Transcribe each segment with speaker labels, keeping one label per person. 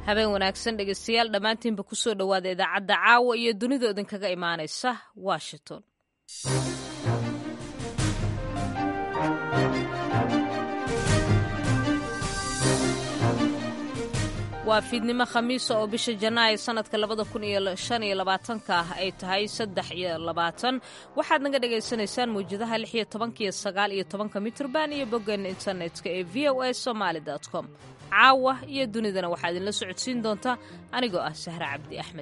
Speaker 1: habeen wanaagsan dhegeystayaal dhammaantiinba ku soo dhowaada idaacadda caawa iyo dunida idinkaga imaanaysa washington. waa fiidnimo khamiisa oo bisha janaayo sanadka 2025 ah ay tahay 3 waxaad naga dhagaysanaysaan mawjadaha 16 iyo 19 mitirban iyo boggeena internetka ee voasomali.com. caawa iyo dunidana waxaa idinla socodsiin doontaa anigoo ah Sahra Cabdi Axmed.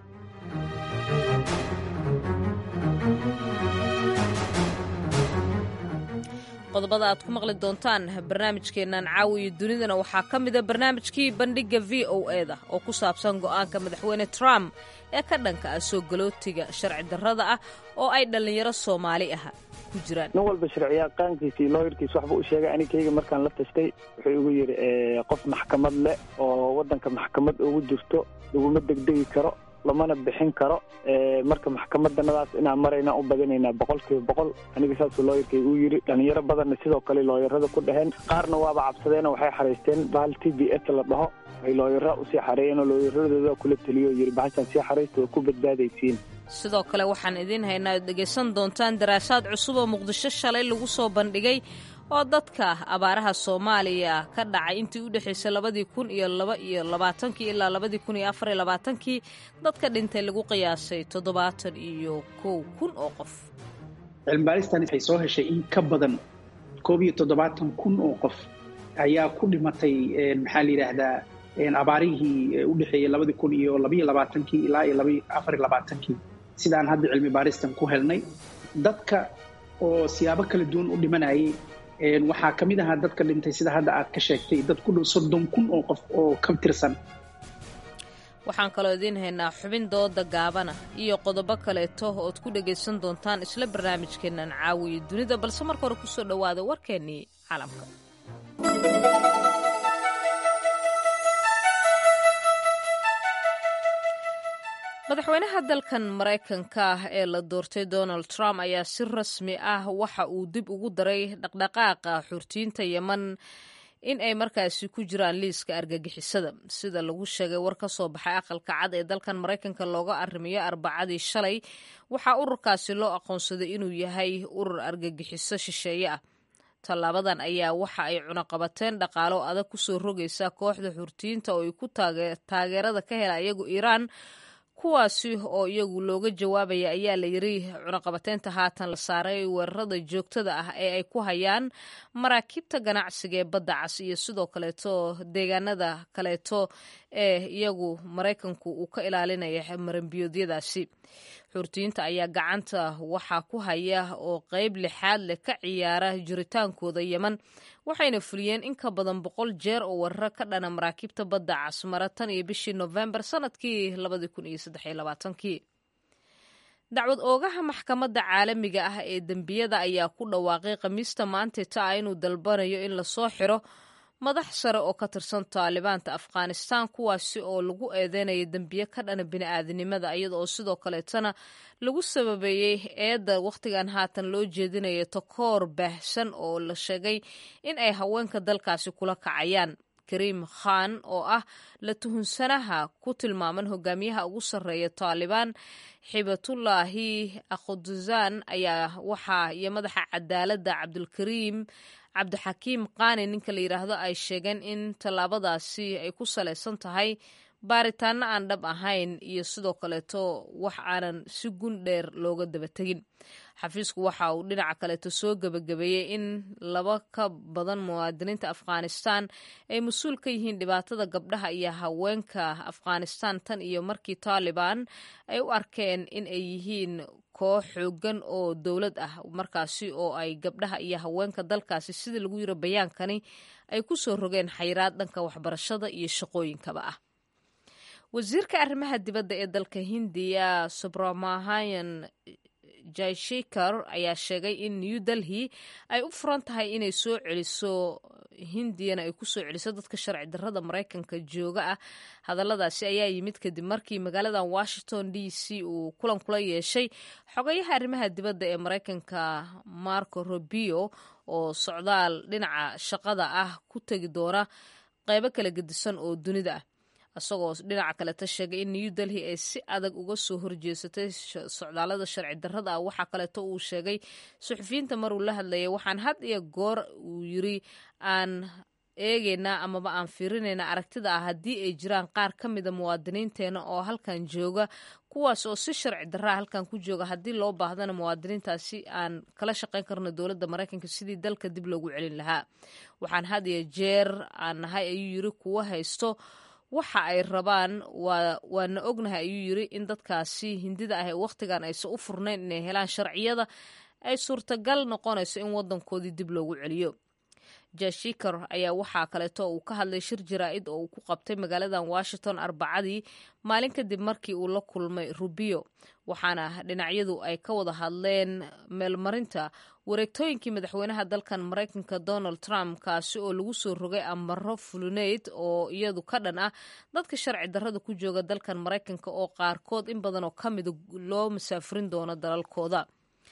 Speaker 1: qodobada aad ku maqli doontaan barnaamijkeennan caawa iyo dunidana waxaa ka mida barnaamijkii bandhigga VOA-da oo ku saabsan go'aanka madaxweyne Trump ee ka dhanka ah soo galootiga sharci darrada ah oo ay dhallinyaro Soomaali ah ku jiraan.
Speaker 2: nin walba sharciyaqaankiisii looyarkiis waxba u sheegay anikayga markaan la tashtay wuxuu igu yidhi qof maxkamad leh oo waddanka maxkamad ugu jirto laguma degdegi karo lamana bixin karo marka maxkamadanadaas inaan marayna u badanaynaa 100% aniga saasuu looyarkay uu yidhi dhalinyaro badanna sidoo kale looyarada ku dhaheen qaarna waaba cabsadeen oo waxay xaraysteen bahal TBS la dhaho ay looyara usii xareeyeen oo looyaradooda kula taliyo yidhi bahashan sii xaraysta oo ku badbaadaysiin.
Speaker 1: sidoo kale waxaan idiin haynaa dhegaysan doontaan daraasaad cusub oo Muqdisho shalay lagu soo bandhigay oo dadka abaaraha Soomaaliya ka dhacay intii u dhaxaysay 2022 ilaa 2024 dadka dhintay lagu qiyaasay 71,000 oo qof.
Speaker 3: cilmi-baaristan waxay soo heshay in ka badan 71,000 oo qof ayaa ku dhimatay maxaa la yiraahdaa abaarihii u dhaxeeyay 2022 ilaa 2024 sidaan hadda cilmi-baaristan ku helnay. dadka oo siyaabo kala duwan u dhimanayay waxaa ka mid ahaa dadka dhintay sida hadda aad ka sheegtay dad ku dhow 30,000 oo qof oo ka tirsan.
Speaker 1: waxaan kaloo idiin haynaa xubin dooda gaabana iyo qodobo kaleeto ood ku dhagaysan doontaan isla barnaamijkeennan caawiyo dunida balse marka hore kusoo dhowaada warkeennii caalamka. madaxweynaha dalkan Mareykanka ee la doortay Donald Trump ayaa si rasmi ah waxa uu dib ugu daray dhaqdhaqaaqa xurtiyiinta Yemen in ay markaasi ku jiraan liiska argagixisada sida lagu sheegay war ka soo baxay aqalka cad ee dalkan Mareykanka looga arrimiyo Arbacadii shalay waxaa ururkaasi loo aqoonsaday inuu yahay urur argagixiso shisheeye ah. tallaabadan ayaa waxa ay cunaqabateen dhaqaalo adag ku soo rogaysa kooxda xurtiyiinta oo ay ku taageerada ka hela iyagu Iiraan kuwaasi oo iyagu looga jawaabaya ayaa la yiri cunaqabateynta haatan la saaray weerarada joogtada ah ee ay ku hayaan maraakiibta ganacsiga ee badda cas iyo sidoo kaleeto deegaanada kaleeto ee iyagu Mareykanku uu ka ilaalinaya maranbiyoodyadaasi. xurtiyiinta ayaa gacanta waxaa ku haya oo qayb lixaad leh ka ciyaara jiritaankooda Yemen waxayna fuliyeen in ka badan 100 jeer oo weeraro ka dhana maraakiibta badda cas maratan iyo bishii November sanadkii 2023. dacwad oogaha maxkamadda caalamiga ah ee dembiyada ayaa ku dhawaaqay Khamiista maanta inuu dalbanayo in la soo xiro madax sare oo ka tirsan Taalibaanta Afghanistan kuwaasi oo lagu eedeynayo dambiye ka dhana bini'aadanimada iyada oo sidoo kaleetana lagu sababeeyay eedda waqtigan haatan loo jeedinayo takoor baahsan oo la sheegay in ay haweenka dalkaasi kula kacayaan. Karim Khan oo ah la tuhunsanaha ku tilmaaman hogaamiyaha ugu sarreeya Taliban Hibatullahi Akhundzaan ayaa waxa iyo madaxa cadaaladda Cabdixakiim Qaani ninka la yiraahdo ay sheegeen in tallaabadaasi ay ku saleysan tahay baaritaano aan dhab ahayn iyo sidoo kaleeto wax aanan si gundheer looga daba tegin. xafiisku waxa uu dhinaca kaleeto soo gabagabeeyey in 2 ka badan muwaadiniinta Afghanistan ay mas'uul ka yihiin dhibaatada gabdhaha iyo haweenka Afghanistan tan iyo markii Taliban ay u arkeen in ay yihiin koox xooggan oo dowlad ah markaasi oo ay gabdhaha iyo haweenka dalkaasi sida lagu yiri bayaankani ay ku soo rogeen xayiraad dhanka waxbarashada iyo shaqooyinkaba ah. wasiirka arrimaha dibadda ee dalka Hindiya Subramanian Jaishankar ayaa sheegay in New Delhi ay u furan tahay inay soo celiso Hindiyana ay ku soo celiso dadka sharci darrada Mareykanka jooga ah. hadalladaasi ayaa yimid kadib markii magaalada Washington DC uu kulan kula yeeshay xogayaha arrimaha dibadda ee Mareykanka Marco Rubio oo socdaal dhinaca shaqada ah ku tagi doona qaybo kala gedisan oo dunida ah. isagoo dhinaca kaleta sheegay in new delhi ay si adag uga soo horjeesatay socdaalada sharci darrada ah. waxaa kaleeto uu sheegay suxufiyiinta maruu la hadlayay waxaan had iyo goor uu yiri aan eegaynaa amaba aan fiirinayna aragtida ah haddii ay jiraan qaar ka mida muwaadiniinteena oo halkan jooga kuwaas oo si sharci darraa halkan ku jooga haddii loo baahdana muwaadiniintaasi aan kala shaqayn karno dowladda maraykanka sidii dalka dib loogu celin lahaa. waxaan had iyo jeer aan nahay ayuu yiri kuwa haysto waxa ay rabaan waana ognahay ayuu yiri in dadkaasi hindida ah wakhtigan aysan u furnayn inay helaan sharciyada ay suurtagal noqonayso in wadankoodii dib loogu celiyo. jashikar ayaa waxaa kaleeto uu ka hadlay shir jaraa'id oo uu ku qabtay magaaladan washington arbacadii maalin kadib markii uu la kulmay rubio waxaana dhinacyadu ay ka wada hadleen meelmarinta wareegtooyinkii madaxweynaha dalkan maraykanka donald trump kaasi oo lagu soo rogay amaro fulineyd oo iyadu ka dhan ah dadka sharci darrada ku jooga dalkan maraykanka oo qaarkood in badan oo ka mida loo masaafurin doono dalalkooda.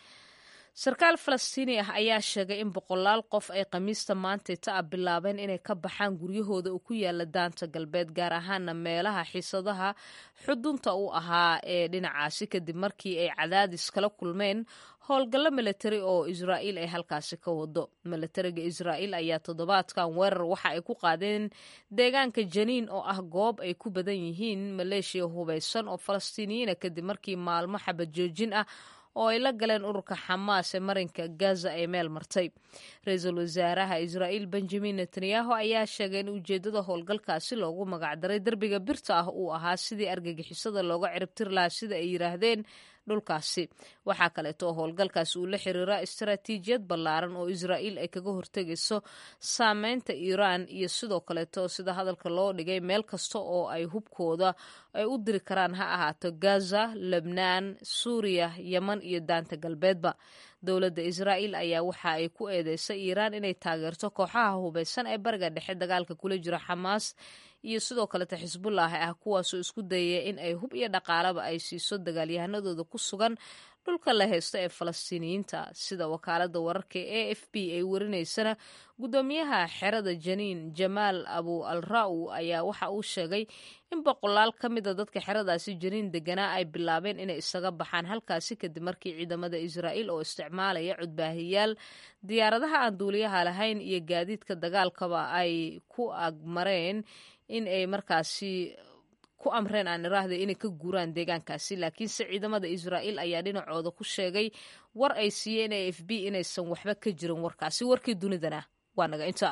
Speaker 1: sarkaal falastiini ah ayaa sheegay in boqolaal qof ay khamiista maantayta ah bilaabeen inay ka baxaan guryahooda oo ku yaala daanta galbeed gaar ahaana meelaha xiisadaha xudunta u ahaa ee dhinacaasi kadib markii ay cadaadis kala kulmeen howlgallo milatari oo israa'iil ay halkaasi ka wado. milatariga israa'iil ayaa toddobaadkan weerar waxa ay ku qaadeen deegaanka janiin oo ah goob ay ku badan yihiin maleeshiya hubaysan oo falastiiniyiina kadib markii maalmo xabad joojin ah oo ay la galeen ururka xamaas ee marinka gaza ay meel martay. ra-iisul wasaaraha israa'iil benjamin netanyahu ayaa sheegay in ujeeddada howlgalkaasi loogu magacdaray derbiga birta ah uu ahaa sidii argagixisada looga ciribtiri lahaa sida ay yidhaahdeen dhulkaasi. waxaa kaleeto howlgalkaasi uu la xiriiraa istaraatiijiyad ballaaran oo israa'iil ay kaga hortegayso saameynta iiraan iyo sidoo kaleeto sida hadalka loo dhigay meel kasta oo ay hubkooda ay u diri karaan ha ahaato gaza, lebnaan, suuriya, yeman iyo daanta galbeedba. dowladda israa'iil ayaa waxa ay ku eedeysay iiraan inay taageerto kooxaha hubaysan ee bariga dhexe dagaalka kula jira xamaas iyo sidoo kaleta xisbullah ah kuwaasoo isku dayaya in ay hub iyo dhaqaalaba ay siiso dagaalyahanadooda ku sugan dhulka la haysto ee falastiiniyiinta. sida wakaalada wararka ee AFP ay warinaysana gudoomiyaha xerada janiin jamaal abu al-ra'u ayaa waxa uu sheegay in boqolaal ka mida dadka xeradaasi janiin deganaa ay bilaabeen inay isaga baxaan halkaasi kadib markii ciidamada israa'iil oo isticmaalaya codbaahiyaal diyaaradaha aan duuliyaha lahayn iyo gaadiidka dagaalkaba ay ku agmareen in ay markaasi ku amreen aan iraahda inay ka guuraan deegaankaasi. laakiinse ciidamada israa'iil ayaa dhinacooda ku sheegay war ay siiyeen AFP inaysan waxba ka jirin warkaasi. warkii dunidana waa naga inta.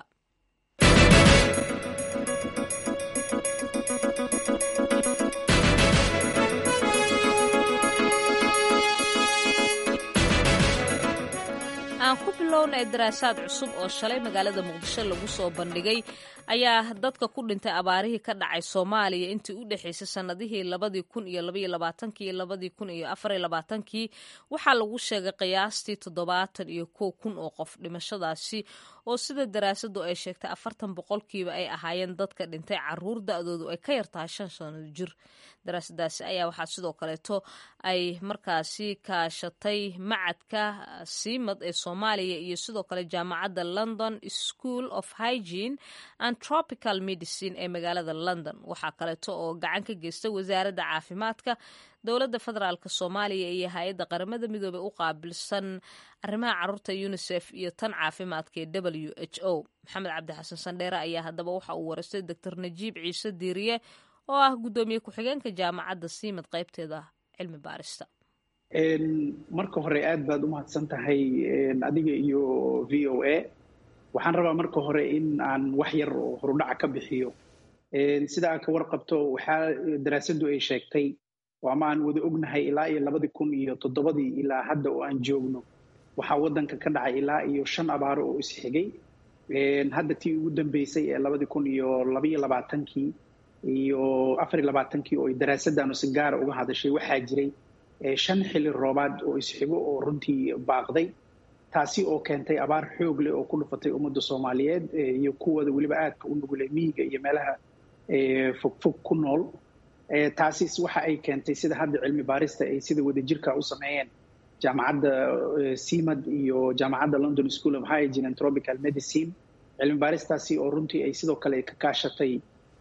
Speaker 1: aan ku bilownay daraasaad cusub oo shalay magaalada muqdisho lagu soo bandhigay ayaa dadka ku dhintay abaarihii ka dhacay soomaaliya intii u dhexaysay sannadihii 2022 iyo 2024 waxaa lagu sheegay qiyaastii 71,000 oo qof. dhimashadaasi oo sida daraasadu ay sheegtay 40% ay ahaayeen dadka dhintay caruur da-doodu ay ka yartahay 5 sano jir. daraasadaasi ayaa waxaa sidoo kaleeto ay markaasi kaashatay macadka siimad ee soomaaliya iyo sidoo kale jaamacadda London School of Hygiene and Tropical Medicine ee magaalada London. waxaa kaleeto oo gacan ka geystay wasaaradda caafimaadka dowladda federaalka soomaaliya iyo hay-adda qaramada midoobey u qaabilsan arrimaha caruurta UNICEF iyo tan caafimaadka ee WHO. maxamed cabdi xasan sandheere ayaa haddaba waxa uu wareystay Dr. Najiib Ciise Diiriye oo ah gudoomiye ku-xigeenka jaamacadda siimad qaybteeda cilmi baarista.
Speaker 3: marka hore aad baad u mahadsan tahay adiga iyo VOA. waxaan rabaa marka hore in aan wax yar oo horudhaca ka bixiyo. sida aad ka warqabto waxaa daraasadu ay sheegtay oo ama aan wada ognahay ilaa iyo 2007 ilaa hadda oo aan joogno waxaa wadanka ka dhacay ilaa iyo 5 abaaro oo isxigay. hadda tii ugu dambeysay ee 2022 iyo 24 oo daraasadanu si gaar uga hadashay waxaa jiray 5 xilli roobaad oo isxigo oo runtii baaqday, taasi oo keentay abaar xoog leh oo ku dhufatay ummadda Soomaaliyeed iyo kuwada waliba aadka u nugulay miyiga iyo meelaha fog ku nool. taasi waxa ay keentay sida hadda cilmi baarista ay sida wadajirka u sameeyeen jaamacadda siimad iyo jaamacadda London School of Hygiene and Tropical Medicine. cilmi baaristaasi oo runtii ay sidoo kale ka kaashatay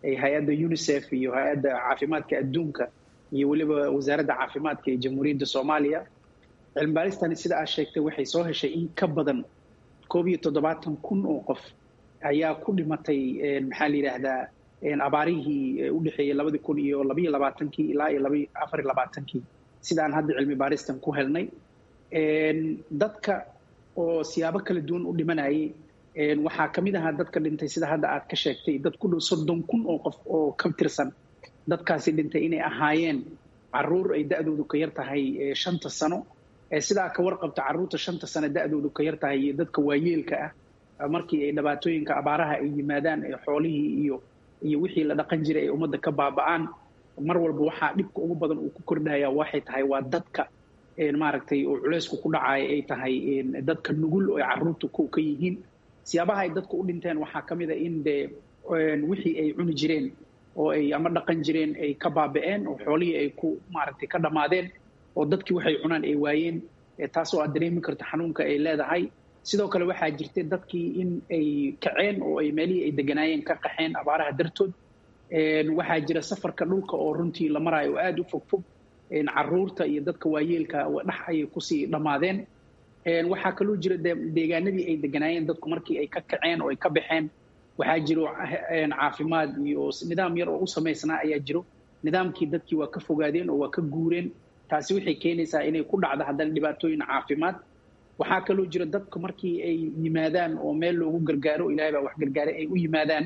Speaker 3: hay-adda UNICEF iyo hay-adda caafimaadka adduunka iyo weliba wasaaradda caafimaadka ee jamhuuriyadda Soomaaliya. Cilmi baaristani sida aad sheegtay waxay soo heshay in ka badan 71,000 oo qof ayaa ku dhimatay maxaa la yiraahdaa abaarihii u dhaxeeyay 2022 ilaa 2024 sidaan hadda cilmi baaristan ku helnay. Dadka oo siyaabo kala duwan u dhimanayay waxaa ka mid ahaa dadka dhintay sida hadda aad ka sheegtay dad ku dhow 30,000 oo qof oo ka tirsan dadkaasi dhintay inay ahaayeen caruur ay da'doodu ka yar tahay 5 sano. Sidaa ka warqabta caruurta 5 sano da'doodu ka yar tahay iyo dadka waayeelka ah markii ay dhibaatooyinka abaaraha ay yimaadaan ee xoolihii iyo wixii la dhaqan jiray ay ummadda ka baaba'aan mar walba waxaa dhibka ugu badan uu ku kordhaya waxay tahay waa dadka maaragtay oo culeysku ku dhacay ay tahay dadka nugul oo caruurtu ka yihiin. siyaabaha ay dadku u dhinteen waxaa ka mid ah in wixii ay cuni jireen oo ay ama dhaqan jireen ay ka baaba'een oo xoolihii ay ku maaragtay ka dhamaadeen oo dadkii waxay cunaan ay waayeen taasoo aad dareemi karto xanuunka ay leedahay. sidoo kale waxaa jirtay dadkii in ay kaceen oo ay meelihii ay deganaayeen ka qaxeen abaaraha dartood. waxaa jira safarka dhulka oo runtii la marayo oo aad u fogfog caruurta iyo dadka waayeelka dhax ayay kusii dhammaadeen. waxaa kaloo jira deegaanadii ay deganaayeen dadku markii ay ka kaceen oo ay ka baxeen waxaa jiro caafimaad iyo nidaam yar oo u samaysnaa ayaa jiro. nidaamkii dadkii waa ka fogaadeen oo waa ka guureen. taasi waxay keenaysaa inay ku dhacdo haddana dhibaatooyin caafimaad. waxaa kaloo jira dadku markii ay yimaadaan oo meel loogu gargaaro ilaahay baa wax gargaaray ay u yimaadaan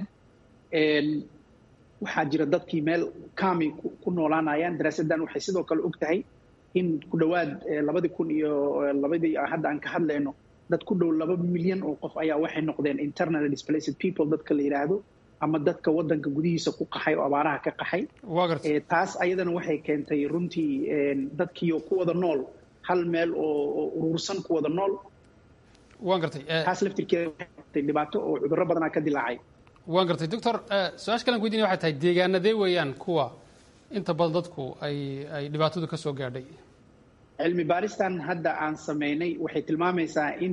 Speaker 3: waxaa jira dadkii meel kaami ku noolaanayaan. daraasaddan waxay sidoo kale og tahay in ku dhowaad 2002 hadda aan ka hadlayno dad ku dhow 2 milyan oo qof ayaa waxay noqdeen internally displaced people dadka la yiraahdo ama dadka wadanka gudihiisa ku qaxay oo abaaraha ka qaxay. taas ayadana waxay keentay runtii dadkii ku wada nool hal meel oo urursan ku wada nool.
Speaker 4: waan gartay
Speaker 3: taas laftirkeeda dhibaato oo cudurro badan ka dilaacay.
Speaker 4: waan gartay doctor su'aasha kale aan weydiinay waxay tahay deegaanadee weeyaan kuwa inta badan dadku ay dhibaatadu ka soo gaadhay.
Speaker 3: cilmi baaristan hadda aan sameynay waxay tilmaamaysaa in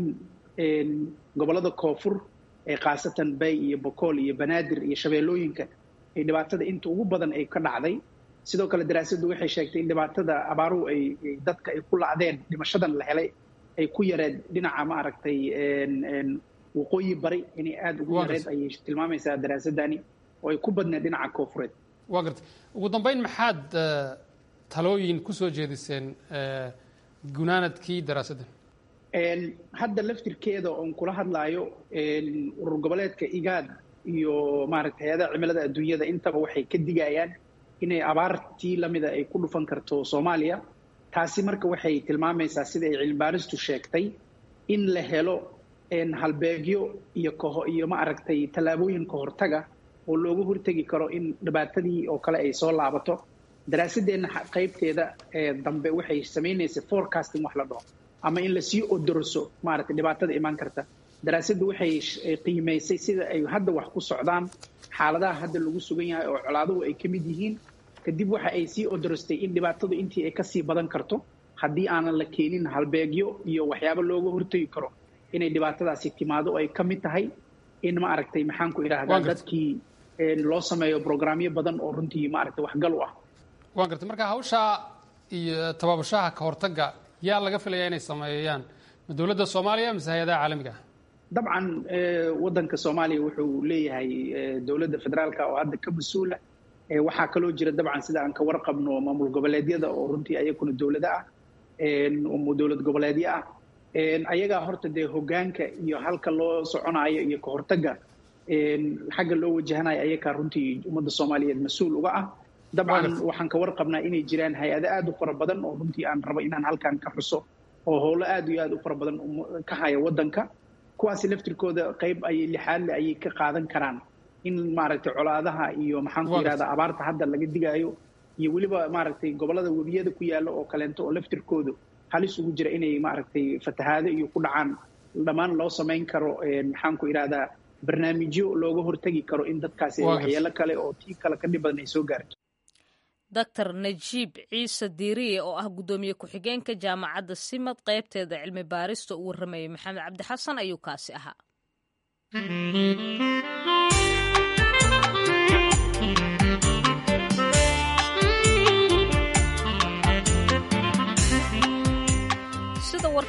Speaker 3: gobolada koonfur ee khaasatan Bay iyo Boqol iyo Banaadir iyo Shabeellooyinka ay dhibaatada inta ugu badan ay ka dhacday. sidoo kale daraasaddu waxay sheegtay in dhibaatada abaaruhu ay dadka ay ku lacdeen dhimashadan la helay ay ku yareed dhinaca maaragtay waqooyi bari inay aad ugu yareed ayay tilmaamaysaa daraasadani oo ay ku badneed dhinaca koonfureed.
Speaker 4: waa gartay ugu dambeyn maxaad talooyin ku soo jeediseen gunaanadkii daraasaddan?
Speaker 3: hadda laftirkeeda oon kula hadlaayo urur goboleedka IGAD iyo maaragtay hay'adaha cimilada adduunyada intaba waxay ka digayaan inay abaartii lamida ay ku dhufan karto Soomaaliya. taasi marka waxay tilmaamaysaa sida ay cilmi baaristu sheegtay in la helo halbeegyo iyo maaragtay tallaabooyin ka hortaga oo looga hortagi karo in dhibaatadii oo kale ay soo laabato. daraasadeenna qaybteeda dambe waxay samaynaysaa forecasting wax la dhaho ama in la sii odoroso maaragtay dhibaatada imaan karta. daraasaddu waxay qiimaysay sida ay hadda wax ku socdaan xaaladaha hadda lagu sugan yahay oo colaaduhu ay ka mid yihiin. kadib waxa ay sii odorostay in dhibaatadu intii ay kasii badan karto haddii aanan la keenin halbeegyo iyo waxyaabo looga hortagi karo inay dhibaatadaasi timaado oo ay ka mid tahay in maaragtay maxaan ku idhaahdaa dadkii loo sameeyo programyo badan oo runtii maaragtay waxgal u ah.
Speaker 4: waan gartay marka hawshaa iyo tababashaha ka hortagga yaa laga filayaa inay sameeyaan ma dowladda Soomaaliya mise hay'adaha caalamiga ah?
Speaker 3: dabcan wadanka Soomaaliya wuxuu leeyahay dowladda federaalka oo hadda ka mas'uula. waxaa kaloo jira dabcan sida aan ka warqabno maamul goboleedyada oo runtii ayaguna dowlada ah dowlad goboleedyo ah. ayagaa horta dee hoggaanka iyo halka loo soconayo iyo ka hortagga xagga loo wajahanayo ayagaa runtii ummadda Soomaaliyeed mas'uul uga ah. dabcan waxaan ka warqabnaa inay jiraan hay-ado aad u fara badan oo runtii aan rabo inaan halkan ka xuso oo howlo aad iyo aad u fara badan ka haya wadanka. kuwaasi laftirkooda qayb ayay lixaadle ayay ka qaadan karaan in maaragtay colaadaha iyo maxaan ku yiraahdaa abaarta hadda laga digayo iyo weliba maaragtay gobolada webiyada ku yaala oo kaleento oo laftirkoodu halis ugu jira inay maaragtay fatahaado iyo ku dhacaan dhammaan loo samayn karo maxaan ku yiraahdaa barnaamijyo looga hortagi karo in dadkaasi waxyeelo kale oo tii kale ka dhib badan ay soo gaarto.
Speaker 1: Dr. Najiib Ciise Diiriye oo ah gudoomiye ku-xigeenka jaamacadda Simad qaybteeda cilmi baarista uu waramayay Maxamed Cabdi Xasan ayuu kaasi ahaa.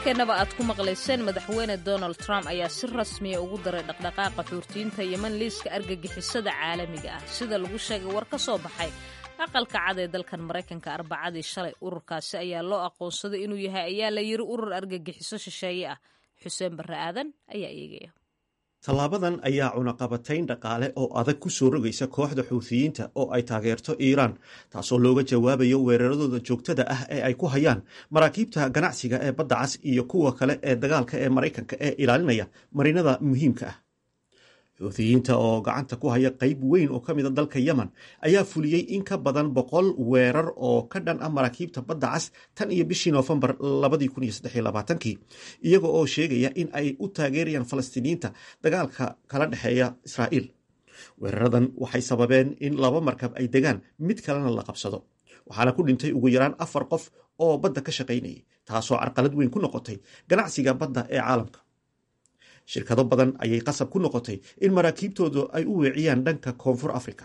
Speaker 1: warkeennaba aad ku maqlayseen madaxweyne donald trump ayaa si rasmiya ugu daray dhaqdhaqaaqa xuurtiyiinta yeman liiska argagixisada caalamiga ah sida lagu sheegay war ka soo baxay aqalka cad ee dalkan maraykanka arbacadii shalay. ururkaasi ayaa loo aqoonsaday inuu yahay ayaa la yiri urur argagixiso shisheeye ah. xuseen barre aadan ayaa eegaya.
Speaker 5: tallaabadan ayaa cunaqabatayn dhaqaale oo adag ku soo rogaysa kooxda xuuthiyiinta oo ay taageerto iiraan, taasoo looga jawaabayo weeraradooda joogtada ah ee ay ku hayaan maraakiibta ganacsiga ee badda cas iyo kuwa kale ee dagaalka ee maraykanka ee ilaalinaya marinada muhiimka ah. xuuthiyiinta oo gacanta ku haya qayb weyn oo ka mida dalka yemen ayaa fuliyey in ka badan 100 weerar oo ka dhan ah maraakiibta badda cas tan iyo bishii Noofembar 2023 iyaga oo sheegaya in ay u taageerayaan Falastiiniyiinta dagaalka kala dhexeeya Israa'iil. weeraradan waxay sababeen in 2 markab ay degaan mid kalena la qabsado, waxaana ku dhintay ugu yaraan 4 qof oo badda ka shaqaynayay, taasoo carqalad weyn ku noqotay ganacsiga badda ee caalamka. shirkado badan ayay qasab ku noqotay in maraakiibtoodu ay u weeciyaan dhanka koonfur Afrika.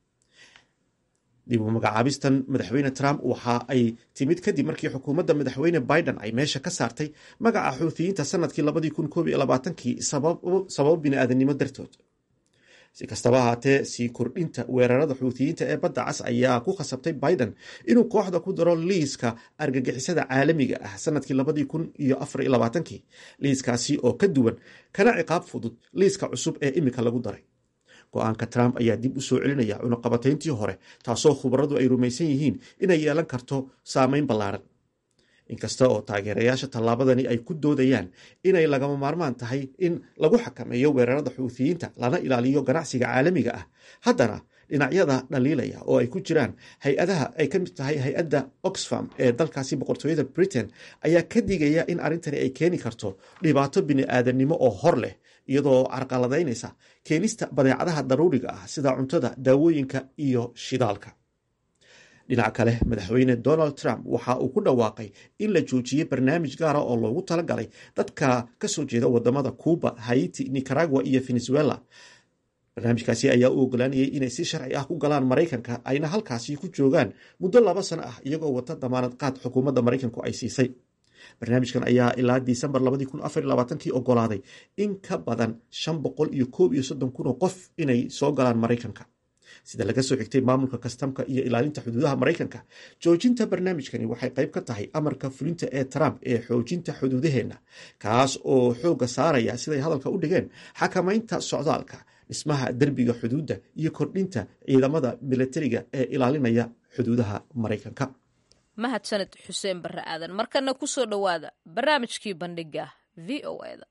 Speaker 5: dib u magacaabistan madaxweyne Trump waxa ay timid kadib markii xukuumadda madaxweyne Biden ay meesha ka saartay magaca xuuthiyiinta sanadkii 2021 sabab bini'aadanimo dartood. si kastaba ahaatee, sii kordhinta weerarada xuuthiyiinta ee badda cas ayaa ku khasabtay Biden inuu kooxda ku daro liiska argagixisada caalamiga ah sanadkii 2024, liiskaasi oo ka duwan kana ciqaab fudud liiska cusub ee imika lagu daray. go-aanka Trump ayaa dib u soo celinaya cunaqabatayntii hore, taasoo khubaradu ay rumaysan yihiin inay yeelan karto saameyn ballaaran. inkasta oo taageerayaasha tallaabadani ay ku doodayaan inay lagama maarmaan tahay in lagu xakameeyo weerarada xuuthiyiinta lana ilaaliyo ganacsiga caalamiga ah, haddana dhinacyada dhaliilaya oo ay ku jiraan hay-adaha ay ka mid tahay hay-adda Oxfam ee dalkaasi boqortooyada Britain ayaa ka digaya in arrintani ay keeni karto dhibaato bini'aadanimo oo hor leh, iyadoo carqaladaynaysa keenista badeecadaha daruuriga ah sida cuntada, daawooyinka iyo shidaalka. dhinaca kale, madaxweyne Donald Trump waxa uu ku dhawaaqay in la joojiyey barnaamij gaara oo loogu talagalay dadka ka soo jeeda wadamada Cuba, Haiti, Nicaragua iyo Venezuela. barnaamijkaasi ayaa u ogolaanayay inay si sharci ah ku galaan Maraykanka, ayna halkaasi ku joogaan muddo 2 sano ah iyagoo wata damaanad qaad xukuumadda Maraykanku ay siisay. barnaamijkan ayaa ilaa Disembar 2024 ogolaaday in ka badan 531,000 oo qof inay soo galaan Maraykanka. sida laga soo xigtay maamulka kastamka iyo ilaalinta xuduudaha Maraykanka, joojinta barnaamijkani waxay qayb ka tahay amarka fulinta ee Trump ee xoojinta xuduudaheena, kaas oo xooga saaraya, siday hadalka u dhigeen, xakamaynta socdaalka, dhismaha derbiga xuduudda iyo kordhinta ciidamada militariga ee ilaalinaya xuduudaha Maraykanka.
Speaker 1: mahadsanid xuseen barre aadan. markana ku soo dhowaada barnaamijkii bandhiga VOA-da.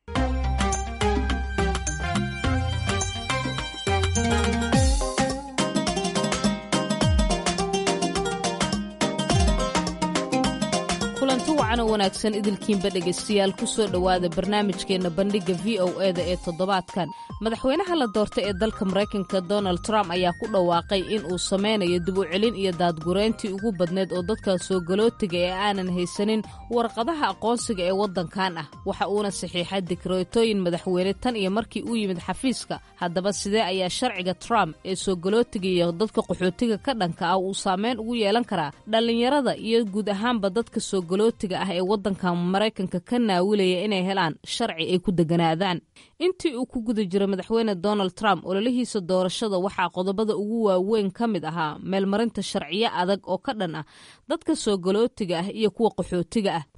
Speaker 1: kulanti wacan oo wanaagsan idilkiinba dhegaystayaal ku soo dhowaada barnaamijkeenna bandhigga VOA-da ee toddobaadkan. madaxweynaha la doortay ee dalka Maraykanka Donald Trump ayaa ku dhawaaqay in uu sameynayo dib u celin iyo daadgureyntii ugu badneed oo dadka soo galootiga ee aanan haysanin warqadaha aqoonsiga ee waddankan ah. waxa uuna saxiixay dikreetooyin madaxweyne tan iyo markii uu yimid xafiiska. haddaba sidee ayaa sharciga Trump ee soo galootiga iyo dadka qaxootiga ka dhanka ah uu saameyn ugu yeelan karaa dhallinyarada iyo guud ahaanba dadka soo galootiga ah ee waddanka Maraykanka ka naawilaya inay helaan sharci ay ku deganaadaan? intii uu ku guda jiray madaxweyne Donald Trump ololihiisa doorashada waxaa qodobada ugu waaweyn ka mid ahaa meelmarinta sharciyo adag oo ka dhan ah dadka soo galootiga ah iyo kuwa qaxootiga ah.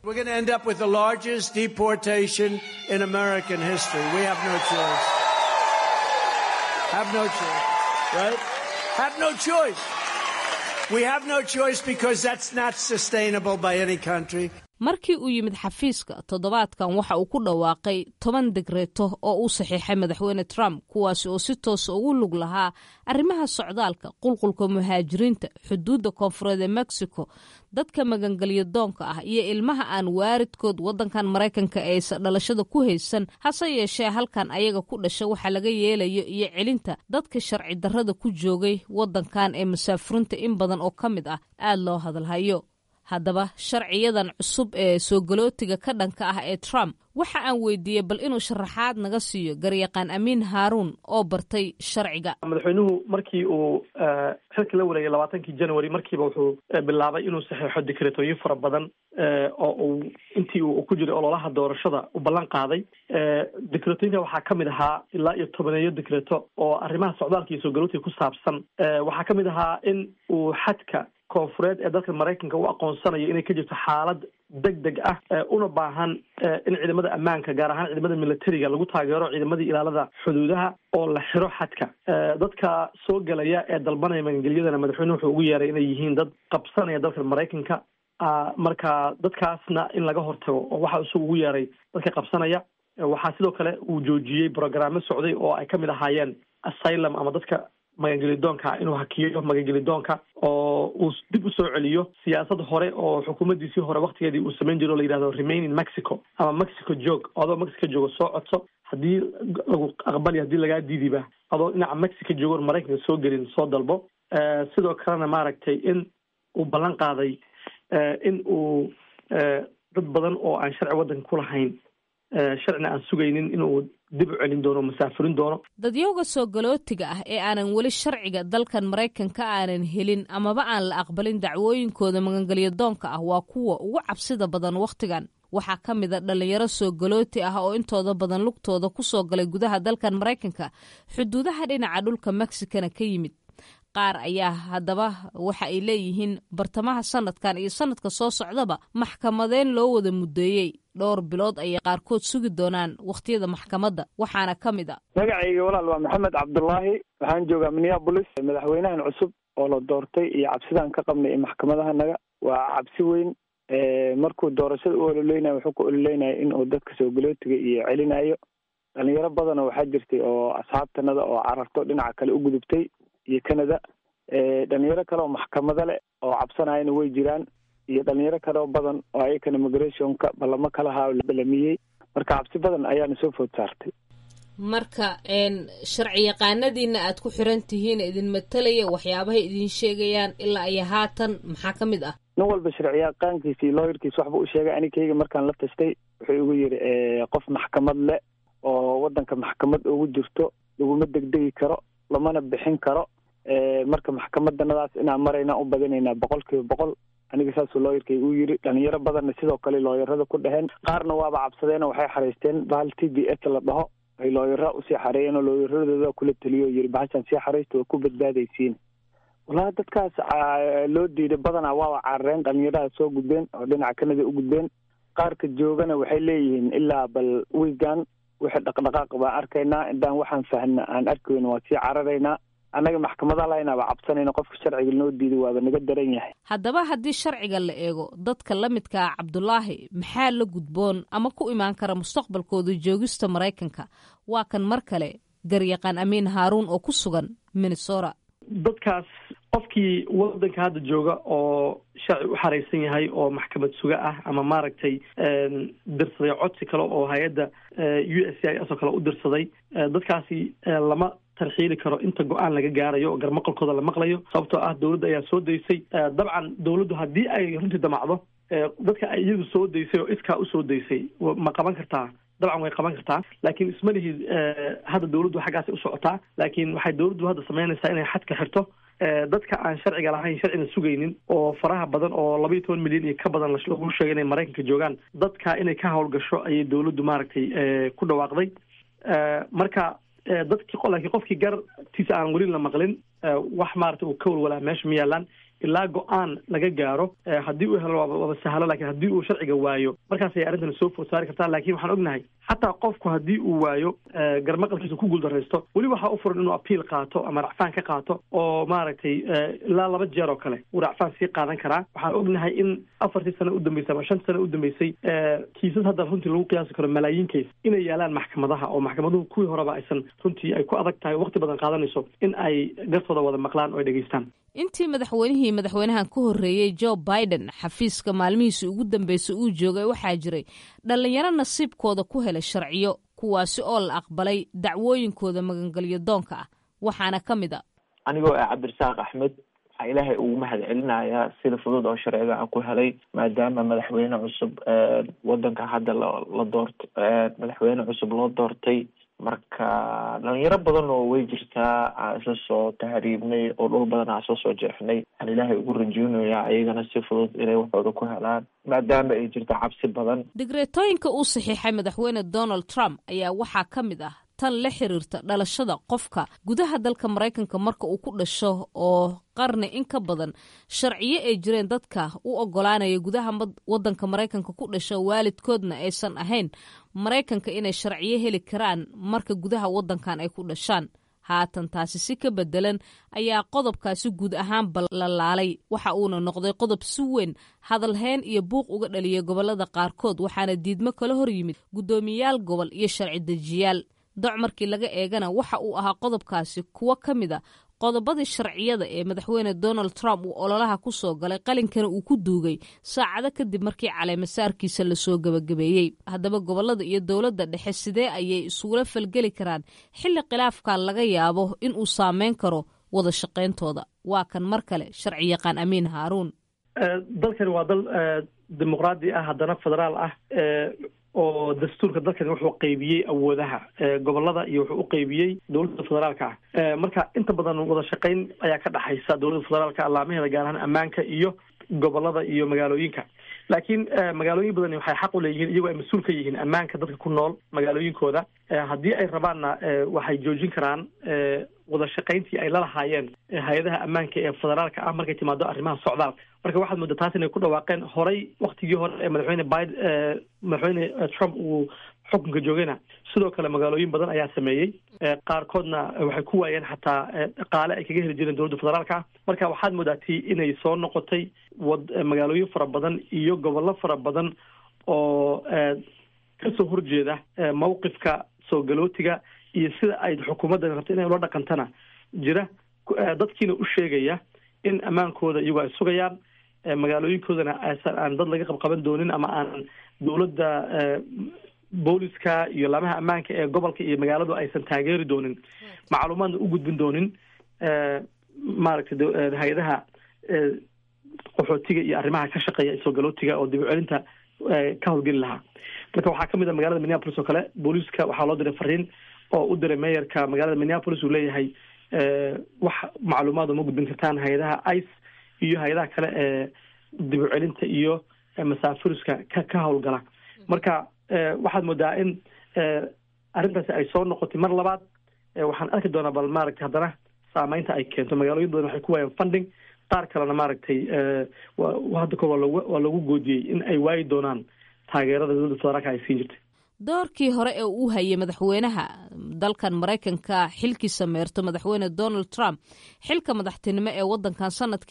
Speaker 1: markii uu yimid xafiiska toddobaadkan waxa uu ku dhawaaqay 10 degreeto oo uu saxiixay madaxweyne Trump, kuwaasi oo si toos ugu lug lahaa arrimaha socdaalka, qulqulka muhaajiriinta, xuduudda koonfureed ee Mexico, dadka magangelyo doonka ah iyo ilmaha aan waaridkood waddankan Maraykanka aysan dhalashada ku haysan hase yeeshee halkan ayaga ku dhasha waxa laga yeelayo iyo celinta dadka sharci darrada ku joogay waddankan ee musaafiriinta in badan oo ka mid ah aad loo hadalhayo. haddaba sharciyadan cusub ee soo galootiga ka dhanka ah ee Trump waxa aan weydiiyey bal inuu sharaxaad naga siiyo garyaqaan Amiin Haaruun oo bartay sharciga.
Speaker 6: madaxweynuhu markii uu xilka la wareegay 20 January markiiba wuxuu bilaabay inuu saxiixo dekreetooyin fara badan oo uu intii uu ku jiray ololaha doorashada u ballan qaaday. dekreetooyinka waxaa ka mid ahaa ilaa iyo 10 dekreeto oo arrimaha socdaalka iyo soo galootiga ku saabsan. waxaa ka mid ahaa in uu xadka koonfureed ee dalka Mareykanka u aqoonsanayo inay ka jirto xaalad degdeg ah una baahan in ciidamada ammaanka gaar ahaan ciidamada militariga lagu taageero ciidamadii ilaalada xuduudaha oo la xiro xadka. dadka soo galaya ee dalbanaya magangelyadana madaxweynuhu wuxuu ugu yeeray inay yihiin dad qabsanaya dalka Mareykanka. marka dadkaasna in laga hortago oo waxa uu ugu yeeray dadka qabsanaya. waxaa sidoo kale uu joojiyey programme socday oo ay ka mid ahaayeen asylum ama dadka magangelidoonka inuu hakiyo magangelidoonka oo uu dib u soo celiyo siyaasad hore oo xukuumaddiisii hore waktigeedii uu samayn jiro oo la yidhahdo remain in Mexico ama Mexico joog adoo Mexico joogo soo codso haddii lagu aqbali haddii lagaa diidiba adoo dhinaca Mexico joogo Mareykanka soo gelin soo dalbo. sidoo kalena maaragtay in uu ballan qaaday in uu dad badan oo aan sharci waddanka ku lahayn sharcina aan sugaynin inuu dib u celin doono masaafurin doono.
Speaker 1: dadyowga soo galootiga ah ee aanan weli sharciga dalkan Mareykanka aanan helin amaba aan la aqbalin dacwooyinkooda magangelyo doonka ah waa kuwa ugu cabsida badan wakhtigan. waxaa ka mid a dhalinyaro soo galooti ah oo intooda badan lugtooda ku soo galay gudaha dalkan Mareykanka xuduudaha dhinaca dhulka Mexicana ka yimid. qaar ayaa haddaba waxa ay leeyihiin bartamaha sanadkan iyo sanadka soo socdaba maxkamadeen loo wada mudeeyey. dhowr bilood ayay qaarkood sugi doonaan wakhtiyada maxkamadda waxaana ka mid a
Speaker 2: magacayga walaal waa Maxamed Cabdullaahi waxaan joogaa Minneapolis. madaxweynahan cusub oo la doortay iyo cabsidaan ka qabnay ee maxkamadahanaga waa cabsi weyn. markuu doorashada u ololeynayo wuxuu ku ololeynayo inuu dadka soo galootiga iyo celinayo. dhalinyaro badan oo waxaa jirtay oo asxaabtanada oo cararto dhinaca kale u gudubtay iyo Canada. dhalinyaro kale oo maxkamada leh oo cabsanayana way jiraan iyo dhalinyaro kale oo badan oo ayakana migrationka balamo kala haa la balamiyey. marka cabsi badan ayaana soo food saartay.
Speaker 1: marka sharci yaqaanadiina aad ku xiran tihiin idin matalaya waxyaabahay idin sheegayaan ilaa ay haatan maxaa ka mid ah?
Speaker 2: nin walba sharci yaqaankiisa iyo lawyerkiisa waxba u sheegay. anikayga markaan la tastay wuxuu igu yiri qof maxkamad leh oo waddanka maxkamad ugu jirto laguma degdegi karo lamana bixin karo. marka maxkamadanadaas inaan marayna u badinaynaa 100%. aniga saasuu lawyerkayga u yiri. dhalinyaro badanna sidoo kale looyarada ku dheheen. qaarna waaba cabsadeen oo waxay xareysteen bahal TBS la dhaho ay looyara usii xareeyeen oo looyaradooda kula taliyo yiri bahashan sii xareysta waa ku badbaadaysiin. walahi dadkaas loo diiday badanaa waaba carareen. dhalinyaraha soo gudbeen oo dhinaca Canada u gudbeen. qaarka joogana waxay leeyihiin ilaa bal wiigan wixii dhaqdhaqaaq baan arkaynaa indaan waxaan fahna aan arkayno waa sii cararaynaa. annaga maxkamadaha lahaynaba cabsanayna qofka sharciga noo diiday waaba naga daran yahay.
Speaker 1: haddaba haddii sharciga la eego dadka la midka ah Cabdulaahi maxaa la gudboon ama ku imaan kara mustaqbalkooda joogista Mareykanka? waa kan mar kale garyaqaan Amiin Haaruun oo ku sugan Minnesota.
Speaker 6: dadkaas qofkii waddanka hadda jooga oo sharci u xareysan yahay oo maxkamad suga ah ama maaragtay dirsaday codsi kale oo hay-adda USCIS oo kale u dirsaday dadkaasi lama tarxiili karo inta go-aan laga gaarayo oo garmaqalkooda la maqlayo sababtoo ah dowladda ayaa soo daysay. dabcan dowladdu haddii ay runtii damacdo dadka ay iyadu soo daysay oo iskaa usoo daysay ma qaban kartaa? dabcan way qaban kartaa laakiin isma lihi hadda dowladdu xaggaasay u socotaa. laakiin waxay dowladdu hadda samaynaysaa inay xadka xirto dadka aan sharciga lahayn sharcina sugaynin oo faraha badan oo 12 milyan iyo ka badan lagu sheegay inay Mareykanka joogaan dadka inay ka howlgasho ayay dowladdu maaragtay ku dhawaaqday. marka laakiin qofkii gartiisa aan weli la maqlin wax maaragtay uu ka walwalaa meesha ma yaalaan ilaa go-aan laga gaaro. haddii uu helo waaba sahlo laakiin haddii uu sharciga waayo markaasay arrintan soo food saari kartaa. laakiin waxaan ognahay xataa qofku haddii uu waayo garmaqalkiisa ku guuldaraysto weli waxaa u furan inuu apiil qaato ama racfaan ka qaato oo maaragtay ilaa 2 jeer oo kale uu racfaan sii qaadan karaa. waxaan ognahay in 4 sano u dambeysay ama 5 sano u dambeysay kiisas hadda runtii lagu qiyaasi karo malaayiin keys inay yaalaan maxkamadaha oo maxkamaduhu kuwii horeba aysan runtii ay ku adag tahay waqti badan qaadanayso in ay gartooda wada maqlaan oo ay dhegeystaan.
Speaker 1: intii madaxweynahan ku horreeyey Joe Biden xafiiska maalmihiisa ugu dambeysay uu joogay waxaa jiray dhalinyaro nasiibkooda ku helay sharciyo kuwaasi oo la aqbalay dacwooyinkooda magangelyo doonka ah waxaana ka mid a
Speaker 7: anigoo ah Cabdirasaaq Axmed ilaahay ugu mahad celinayaa sida fudud oo sharciga aan ku helay maadaama madaxweyne cusub wadanka hadda la doorto madaxweyne cusub loo doortay. marka dhalinyaro badan oo way jirtaa aan isla soo tahriibnay oo dhul badan aan soo jeexnay aan ilaahay ugu rajeynayaa ayagana si fudud inay waxooda ku helaan maadaama ay jirto cabsi badan.
Speaker 1: digreetooyinka uu saxiixay madaxweyne Donald Trump ayaa waxaa ka mid ah tan la xiriirta dhalashada qofka gudaha dalka Mareykanka marka uu ku dhasho oo qarni in ka badan sharciyo ay jireen dadka u ogolaanaya gudaha wadanka Mareykanka ku dhasho waalidkoodna aysan ahayn Mareykanka inay sharciyo heli karaan marka gudaha wadankan ay ku dhashaan. haatan taasi si ka bedelan ayaa qodobkaasi guud ahaan ballalaalay waxa uuna noqday qodob si weyn hadalhayn iyo buuq uga dhaliyay gobolada qaarkood waxaana diidmo kala hor yimid guddoomiyaal gobol iyo sharci dejiyaal. doc markii laga eegana waxa uu ahaa qodobkaasi kuwa ka mid a qodobadii sharciyada ee madaxweyne Donald Trump uu ololaha ku soo galay qalinkana uu ku duugay saacado kadib markii caleemasaarkiisa la soo gabagabeeyay. haddaba gobolada iyo dowladda dhexe sidee ayay isula falgeli karaan xilli khilaafkan laga yaabo in uu saameyn karo wada shaqeyntooda? waa kan mar kale sharci yaqaan Amiin Haaruun.
Speaker 6: dalkani waa dal dimuqraadi ah haddana federaal ah oo dastuurka dalkani wuxuu qaybiyey awoodaha gobolada iyo wuxuu u qaybiyey dowladda federaalka ah. marka inta badan wada shaqayn ayaa ka dhaxaysa dowladda federaalka allaamaheeda gaar ahaan ammaanka iyo gobolada iyo magaalooyinka. laakiin magaalooyin badani waxay xaq u leeyihiin iyagoo ay mas-uul ka yihiin ammaanka dadka ku nool magaalooyinkooda. haddii ay rabaanna waxay joojin karaan wada shaqayntii ay la lahaayeen hay-adaha ammaanka ee federaalka ah markay timaado arrimaha socdaalka. marka waxaad moodaa taas inay ku dhawaaqeen horay waktigii hore ee madaxweyne Trump uu xukunka joogayna sidoo kale magaalooyin badan ayaa sameeyey. qaarkoodna waxay ku waayeen xataa dhaqaale ay kaga heli jireen dowladda federaalka ah. marka waxaad moodaatay inay soo noqotay magaalooyin fara badan iyo gobollo fara badan oo kasoo horjeeda mawqifka soo galootiga iyo sida ay xukuumadda rabta inay ula dhaqantana jira dadkiina u sheegaya in ammaankooda iyagoo ay sugayaan magaalooyinkoodana aan dad laga qabqaban doonin ama aan dowladda booliska iyo laamaha ammaanka ee gobolka iyo magaaladu aysan taageeri doonin macluumaadna u gudbin doonin maaragtay hay-adaha qaxootiga iyo arrimaha ka shaqeeya soo galootiga oo dib u celinta ka howlgeli lahaa. marka waxaa kamid a magaalada Minneapolis oo kale booliska waxaa loo diray fariin oo u diray mayorka magaalada Minneapolis uu leeyahay wax macluumaad uma gudbin kartaan hay-adaha ICE iyo hay-adaha kale ee dib u celinta iyo masaafuriska ka howlgala. marka waxaad moodaa in arrintaasi ay soo noqotay mar labaad. waxaan arki doonaa bal maaragtay haddana saameynta ay keento. magaalooyin badan waxay ku waayeen funding, qaar kalena maaragtay hadda kor waa lagu goodiyey in ay waayi doonaan taageerada dowladda federaalka ay siin jirtay.
Speaker 1: doorkii hore ee uu hayay madaxweynaha dalkan Mareykanka xilkiisa meerto madaxweyne Donald Trump xilka madaxtinimo ee wadankan sanadkii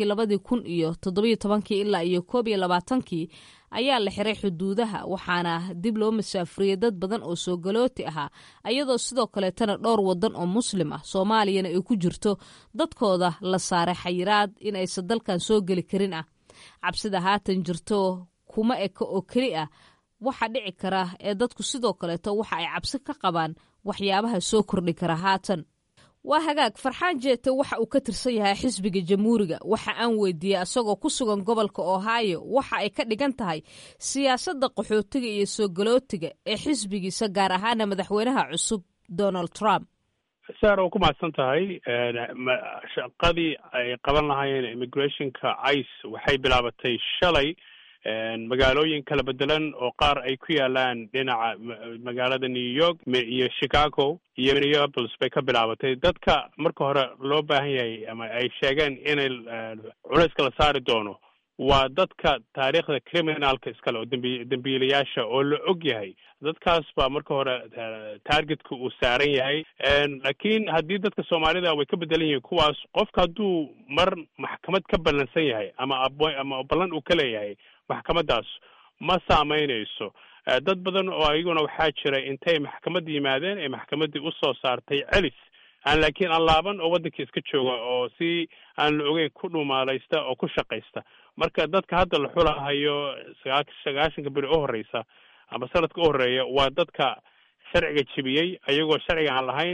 Speaker 1: 2017 ilaa 2021 ayaa la xiray xuduudaha waxaana dib loo masaafuriyay dad badan oo soo galooti ahaa iyadoo sidoo kaleetana dhowr wadan oo muslim ah Soomaaliyana ay ku jirto dadkooda la saaray xayiraad in aysan dalkan soo geli karin ah. cabsida haatan jirto kuma eka oo keli ah waxa dhici kara ee dadku sidoo kaleeto waxa ay cabsi ka qabaan waxyaabaha soo kordhi kara haatan. waa hagaag Farxaan Jeete waxa uu ka tirsan yahay xisbiga Jamhuuriga. waxa aan weydiiyay asagoo ku sugan gobolka Ohio waxa ay ka dhigan tahay siyaasadda qaxootiga iyo soo galootiga ee xisbigiisa gaar ahaan madaxweynaha cusub Donald Trump.
Speaker 8: saar oo ku mahadsan tahay shaqadii ay qaban lahaayeen immigrationka ICE waxay bilaabatay shalay magaalooyin kala bedelan oo qaar ay ku yaalaan dhinaca magaalada New York iyo Chicago iyo Minneapolis bay ka bilaabatay. dadka marka hore loo baahan yahay ama ay sheegeen inay culayska la saari doono waa dadka taariikhda criminalka iskale oo dambiilayaasha oo la og yahay. dadkaas baa marka hore targetka uu saaran yahay. laakiin haddii dadka Soomaalida way ka bedelan yihiin kuwaas qofka hadduu mar maxkamad ka ballansan yahay ama ballan uu ka leeyahay maxkamadaas ma saameynayso. dad badan oo ayaguna waxaa jira intay maxkamadda yimaadeen ee maxkamaddii usoo saartay celis laakiin aan laaban oo waddankii iska jooga oo si aan la ogeyn ku dhumaalaysta oo ku shaqaysta. marka dadka hadda la xulahayo 90 beri u horeysa ama sanadka u horeeya waa dadka sharciga jibiyey ayagoo sharciga aan lahayn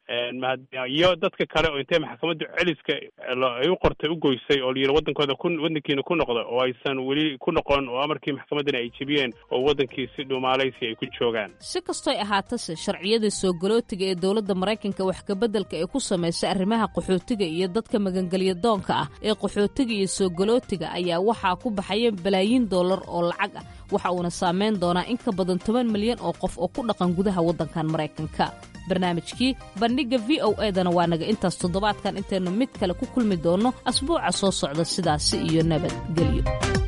Speaker 8: iyo dadka kale oo intay maxkamaddu celiska ay u qortay u goysay oo layidhi waddankiina ku noqda oo aysan weli ku noqon oo amarkii maxkamaddana ay jebiyeen oo waddankii si dhumaalaysi ay ku joogaan.
Speaker 1: si kastoy ahaatase sharciyada soo galootiga ee dowladda maraykanka wax kabeddelka ee ku samaysay arrimaha qaxootiga iyo dadka magangelya doonka ah ee qaxootiga iyo soo galootiga ayaa waxaa ku baxaya balaayiin dollar oo lacag ah waxa uuna saameyn doonaa in ka badan 10 milyan oo qof oo ku dhaqan gudaha waddankan maraykanka. barnaamijkii bandhigga v o edana waa naga intaas toddobaadkan intaynu mid kale ku kulmi doonno asbuuca soo socda sidaasi iyo nabadgelyo.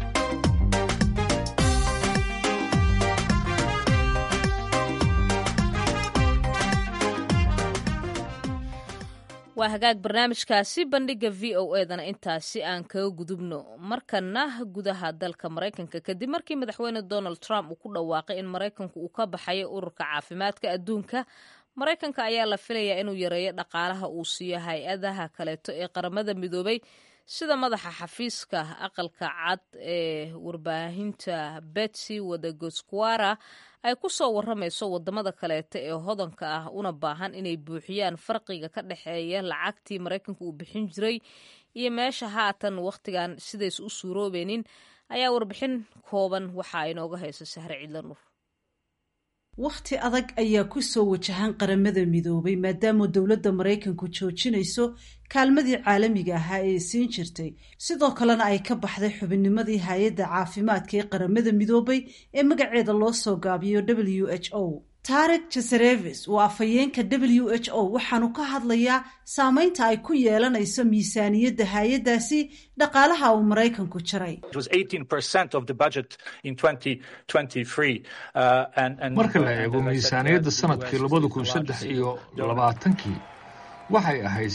Speaker 1: waa hagaag barnaamijkaasi bandhigga v o edana intaasi aan kaga gudubno. markana gudaha dalka maraykanka kadib markii madaxweyne donald trump uu ku dhawaaqay in maraykanku uu ka baxayo ururka caafimaadka adduunka, maraykanka ayaa la filayaa inuu yareeyo dhaqaalaha uu siiyo hay-adaha kaleeto ee qaramada midoobay sida madaxa xafiiska aqalka cad ee warbaahinta Betsy Wadagoskwara ay ku soo waramayso wadamada kaleeto ee hodanka ah una baahan inay buuxiyaan farqiga ka dhexeeya lacagtii maraykanku uu bixin jiray iyo meesha haatan wakhtigan sidays u suuroobeynin ayaa warbixin kooban waxa inooga hayso Sahre Cidla Nuur.
Speaker 9: wakhti adag ayaa ku soo wajahan qaramada midoobay maadaama dowladda maraykanku joojinayso kaalmadii caalamiga ahaa ee siin jirtay sidoo kalena ay ka baxday xubinnimadii hay-adda caafimaadka ee qaramada midoobay ee magaceeda loo soo gaabiyo WHO. Tarek Jasarevis waa afhayeenka WHO waxaanu ka hadlayaa saameynta ay ku yeelanayso miisaaniyadda hay-addaasi dhaqaalaha uu maraykanku jaray.
Speaker 10: marka la eego miisaaniyadda sanadkii 2023 waxay ahayd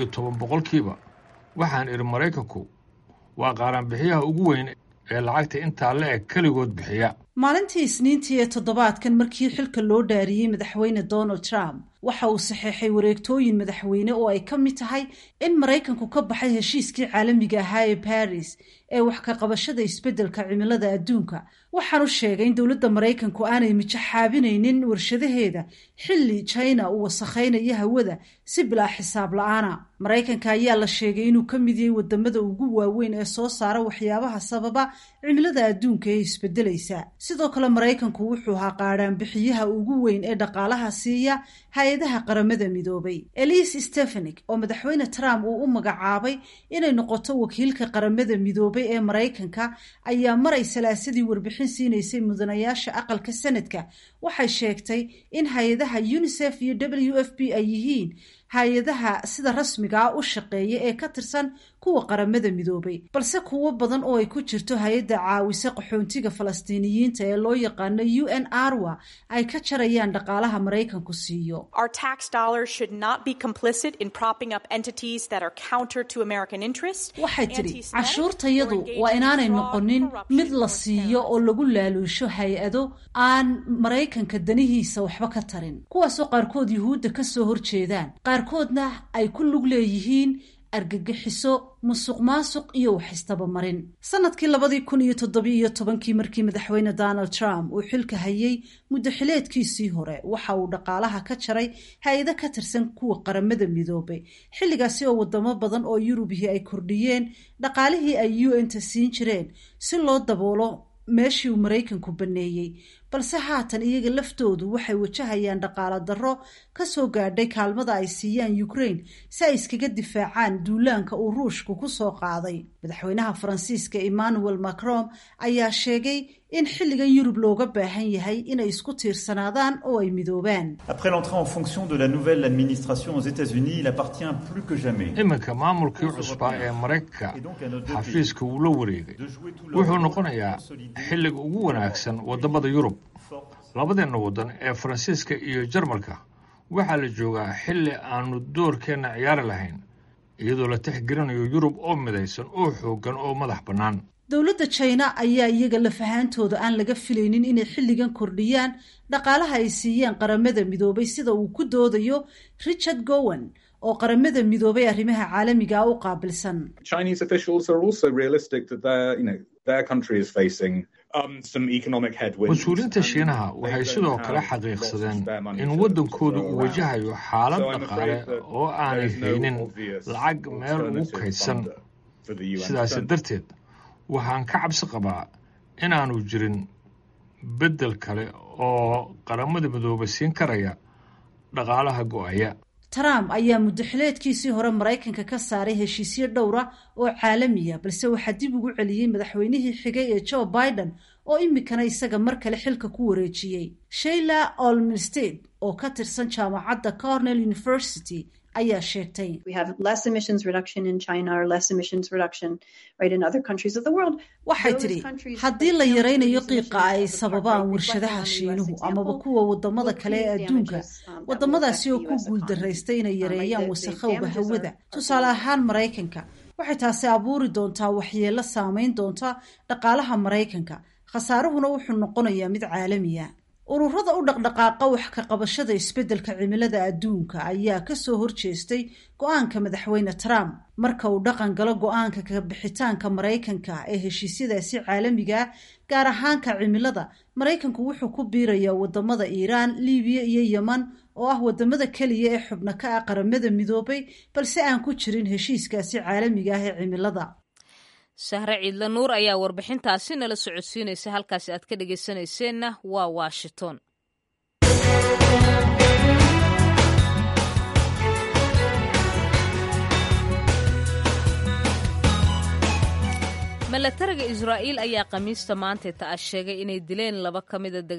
Speaker 10: 18% waxaan idhi maraykanku waa qaaraanbixiyaha ugu weyn ee lacagta intaa la eg keligood bixiya.
Speaker 9: maalintii isniintii ee toddobaadkan markii xilka loo dhaariyey madaxweyne Donald Trump waxa uu saxeexay wareegtooyin madaxweyne oo ay ka mid tahay in maraykanku ka baxay heshiiskii caalamiga ahaa ee Paris ee wax ka qabashada isbeddelka cimilada adduunka. waxaanu sheegay in dowladda maraykanku aanay mijaxaabinaynin warshadaheeda xilli China uu wasakhaynayo hawada si bilaa xisaab la'aana. maraykanka ayaa la sheegay inuu ka mid yahay wadamada ugu waaweyn ee soo saara waxyaabaha sababa cimilada adduunka ee isbeddelaysa. sidoo kale maraykanku wuxuu ahaa qaadhaanbixiyaha ugu weyn ee dhaqaalaha siiya hay-adaha qaramada midoobay. Elise Stefanik oo madaxweyne Trump uu u magacaabay inay noqoto wakiilka qaramada midoobay ee maraykanka ayaa maray salaasadii warbixin siinaysay mudanayaasha aqalka sanadka waxay sheegtay in hay-adaha UNICEF iyo WFP ay yihiin hay-adaha sida rasmiga ah u shaqeeya ee ka tirsan kuwa qaramada midoobay balse kuwo badan oo ay ku jirto hay-adda caawisa qaxoontiga falastiiniyiinta ee loo yaqaano UNRWA ay ka jarayaan dhaqaalaha maraykanku siiyo.
Speaker 11: Our tax dollars should not be complicit in propping up entities that are counter to American interests.
Speaker 9: waxay tidhi cashuurtayadu waa inaanay noqonin mid la siiyo oo lagu laaluusho hay-ado aan maraykanka danihiisa waxba ka tarin kuwaasoo qaarkood yuhuudda ka soo horjeedaan qaarkoodna ay ku lug leeyihiin argagixiso musuqmaasuq iyo wax istabamarin. sanadkii 2017 markii madaxweyne Donald Trump uu xilka hayay muddo xileedkiisii hore waxa uu dhaqaalaha ka jaray hay-ado ka tirsan kuwa qaramada midoobay xilligaasi oo wadamo badan oo Yurubihi ay kordhiyeen dhaqaalihii ay UN-ta siin jireen si loo daboolo meeshii uu maraykanku baneeyey. balse haatan iyaga laftoodu waxay wajahayaan dhaqaale darro ka soo gaadhay kaalmada ay siiyaan Ukraine si ay iskaga difaacaan duulaanka uu Ruushku ku soo qaaday. madaxweynaha Faransiiska Emmanuel Macron ayaa sheegay in xilligan Yurub looga baahan yahay inay isku tiirsanaadaan oo ay midoobaan.
Speaker 12: Après l'entrée en fonction de la nouvelle administration aux États-Unis, il appartient plus que jamais.
Speaker 10: iminka maamulkii cusbaa ee Maraykanka xafiiska uu la wareegay wuxuu noqonayaa xilliga ugu wanaagsan wadamada Yurub. labadeena wadan ee Faransiiska iyo Jarmalka waxaa la joogaa xilli aanu doorkeena ciyaari lahayn iyadoo la tixgelinayo Yurub oo midaysan oo xoogan oo madax bannaan.
Speaker 9: dowladda China ayaa iyaga lafahantooda aan laga filaynin inay xilligan kordhiyaan dhaqaalaha ay siiyaan qaramada midoobay sida uu ku doodayo Richard Gowan oo qaramada midoobay arrimaha caalamiga u qaabilsan.
Speaker 13: Chinese officials are also realistic that their country is facing
Speaker 10: mas-uuliyiinta shiinaha waxay sidoo kale xaqiiqsadeen in waddankoodu uu wajahayo xaalad dhaqaale oo aanay haynin lacag meel ugu kaydsan. sidaas darteed waxaan ka cabsi qabaa inaanu jirin beddel kale oo qaramada midooba siin karaya dhaqaalaha go'aya.
Speaker 9: trump ayaa muddaxileedkiisii hore maraykanka ka saaray heshiisyo dhowra oo caalamiya, balse waxaa dib ugu celiyey madaxweynihii xigay ee joe biden oo imikana isaga mar kale xilka ku wareejiyey. Sheila Olmsted oo ka tirsan jaamacadda Cornell University ayaa sheegtay waxay tidhi haddii la yaraynayo qiiqa ay sababaan warshadaha shiinuhu amaba kuwa wadamada kale ee adduunka, wadamadaasi oo ku guuldaraystay inay yareeyaan wasakhowga hawada, tusaale ahaan maraykanka, waxay taasi abuuri doontaa waxyeello saameyn doonta dhaqaalaha maraykanka, khasaaruhuna wuxuu noqonayaa mid caalamiya. ururada u dhaqdhaqaaqa wax ka qabashada isbeddelka cimilada adduunka ayaa kasoo horjeestay go-aanka madaxweyne Trump. marka uu dhaqan galo go-aanka ka bixitaanka maraykanka ee heshiisyadaasi caalamiga, gaar ahaanka cimilada, maraykanku wuxuu ku biirayaa wadamada Iiraan, Liibiya iyo Yemen oo ah wadamada keliya ee xubno ka ah qaramada midoobay balse aan ku jirin heshiiskaasi caalamiga ah ee cimilada.
Speaker 1: Sahre Ciidla Nuur ayaa warbixintaasi nala socodsiinaysa. halkaasi aad ka dhegaysanayseena waa Washington. milatariga Israa'iil ayaa Khamiista maanta sheegay inay dileen 2 ka mid ah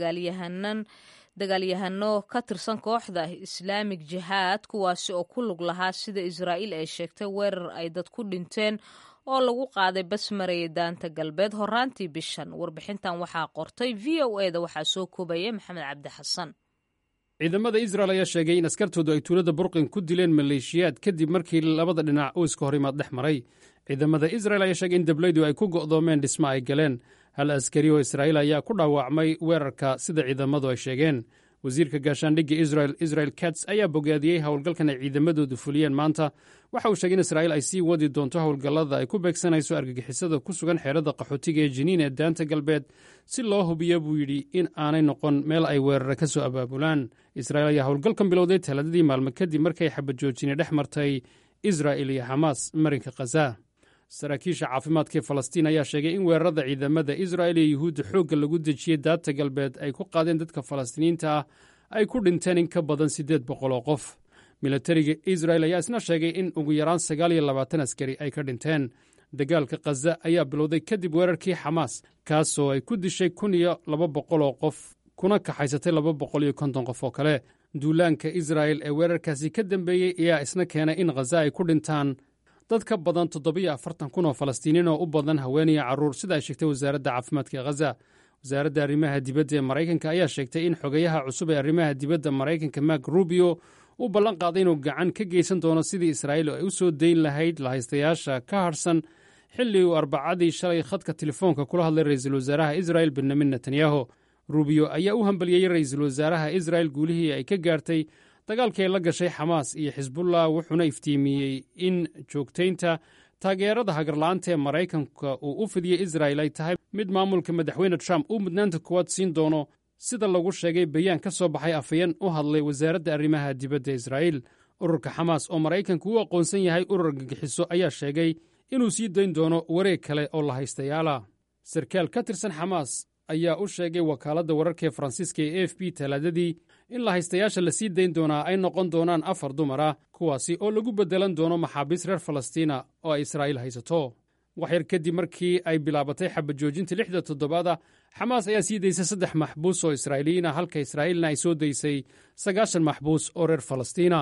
Speaker 1: dagaalyahano ka tirsan kooxda Islamic Jihad, kuwaasi oo ku lug lahaa sida Israa'iil ay sheegtay weerar ay dad ku dhinteen oo lagu qaaday basmaraya daanta galbeed horaantii bishan. warbixintan waxaa qortay VOA-da waxaa soo koobaya Maxamed Cabdi Xasan.
Speaker 4: ciidamada Israel ayaa sheegay in askartoodu ay tuulada Burqin ku dileen maleeshiyaad kadib markii labada dhinac uu iska horimaad dhex maray. ciidamada Israel ayaa sheegay in dablaydu ay ku go'doomeen dhisma ay galeen. hal askari oo Israa'iil ayaa ku dhaawacmay weerarka sida ciidamadu ay sheegeen. wasiirka gaashaandhigga Israel Katz ayaa bogaadiyey howlgalkan ay ciidamadoodu fuliyeen maanta. waxa uu sheegay in Israa'iil ay sii wadi doonto howlgallada ay ku beegsanayso argagixisada ku sugan xeerada qaxootiga ee Jiniin ee daanta galbeed si loo hubiyo buu yidhi in aanay noqon meel ay weerara ka soo abaabulaan. Israa'iil ayaa howlgalkan bilowday talaadadii maalmo kadib markay xabajoojini dhex martay Israa'iil iyo Xamaas marinka Gaza. saraakiisha caafimaadka ee Falastiin ayaa sheegay in weerarada ciidamada Israa'iil iyo Yuhuudda xoogga lagu dejiyey daanta galbeed ay ku qaadeen dadka Falastiiniinta ah ay ku dhinteen in ka badan 800 oo qof. milatariga Israa'iil ayaa isna sheegay in ugu yaraan 29 askari ay ka dhinteen. dagaalka Gaza ayaa bilowday kadib weerarkii Xamaas, kaasoo ay ku dishay 1200 oo qof kuna kaxaysatay 250 qof oo kale. duulaanka Israa'iil ee weerarkaasi ka dambeeyey ayaa isna keenay in Gaza ay ku dhintaan dad ka badan 47,000 oo Falastiiniin oo u badan haween iyo carruur, sida ay sheegtay wasaaradda caafimaadka ee Gaza. wasaaradda arrimaha dibadda ee Maraykanka ayaa sheegtay in xogayaha cusub ee arrimaha dibadda Maraykanka Mark Rubio uu ballan qaaday inuu gacan ka geysan doono sidii Israa'iil ay u soo dayn lahayd lahaystayaasha ka harsan, xilli uu Arbacadii shalay khadka telefoonka kula hadlay ra'iisul wasaaraha Israa'iil Benjamin Netanyahu. Rubio ayaa u hambalyeeyey ra'iisul wasaaraha Israa'iil guulihii ay ka gaartay dagaalkii ay la gashay Xamaas iyo Xisbullah, wuxuuna iftiimiyey in joogtaynta taageerada hagarla'aanta ee Maraykanka uu u fidiyey Israa'iil ay tahay mid maamulka madaxweyne Trump uu mudnaanta koowaad siin doono, sida lagu sheegay bayaan ka soo baxay afhayeen u hadlay wasaaradda arrimaha dibadda Israa'iil. ururka Xamaas oo Maraykanku u aqoonsan yahay urur argagixiso ayaa sheegay inuu sii dayn doono wareeg kale oo la haystayaala. sarkaal ka tirsan Xamaas ayaa u sheegay wakaaladda wararka ee Faransiiska ee AFP talaadadii in la haystayaasha la sii dayn doonaa ay noqon doonaan 4 dumar ah, kuwaasi oo lagu beddelan doono maxaabiis reer Falastiina oo ay Israa'iil haysato. waxyar kadib markii ay bilaabatay xabajoojinta 6 toddobaad ah, Xamaas ayaa sii daysay 3 maxbuus oo Israa'iiliyiin ah, halka Israa'iilna ay soo daysay 90 maxbuus oo reer Falastiina.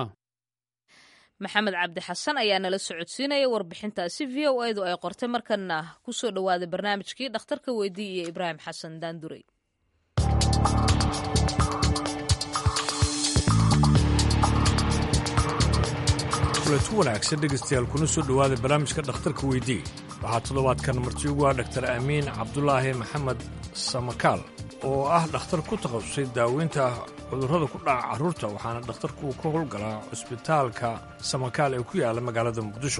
Speaker 1: Maxamed Cabdi Xasan ayaa nala socodsiinaya warbixintaasi VOA-du ay qortay. markana ku soo dhawaaday barnaamijkii dhakhtarka weydii iyo Ibraahim Xasan Daandurey.
Speaker 10: kulanti wanaagsan dhegaystayaal, kuna soo dhowaada barnaamijka dhakhtarka weydii. waxaa toddobaadkan marti ugu ah dhaktar Amiin Cabdulaahi Maxamed Samakaal oo ah dhakhtar ku takhasusay daaweynta cudurrada ku dhaca carruurta, waxaana dhakhtarku ka howlgalaa cusbitaalka Samakaal ee ku yaala magaalada Muqdisho.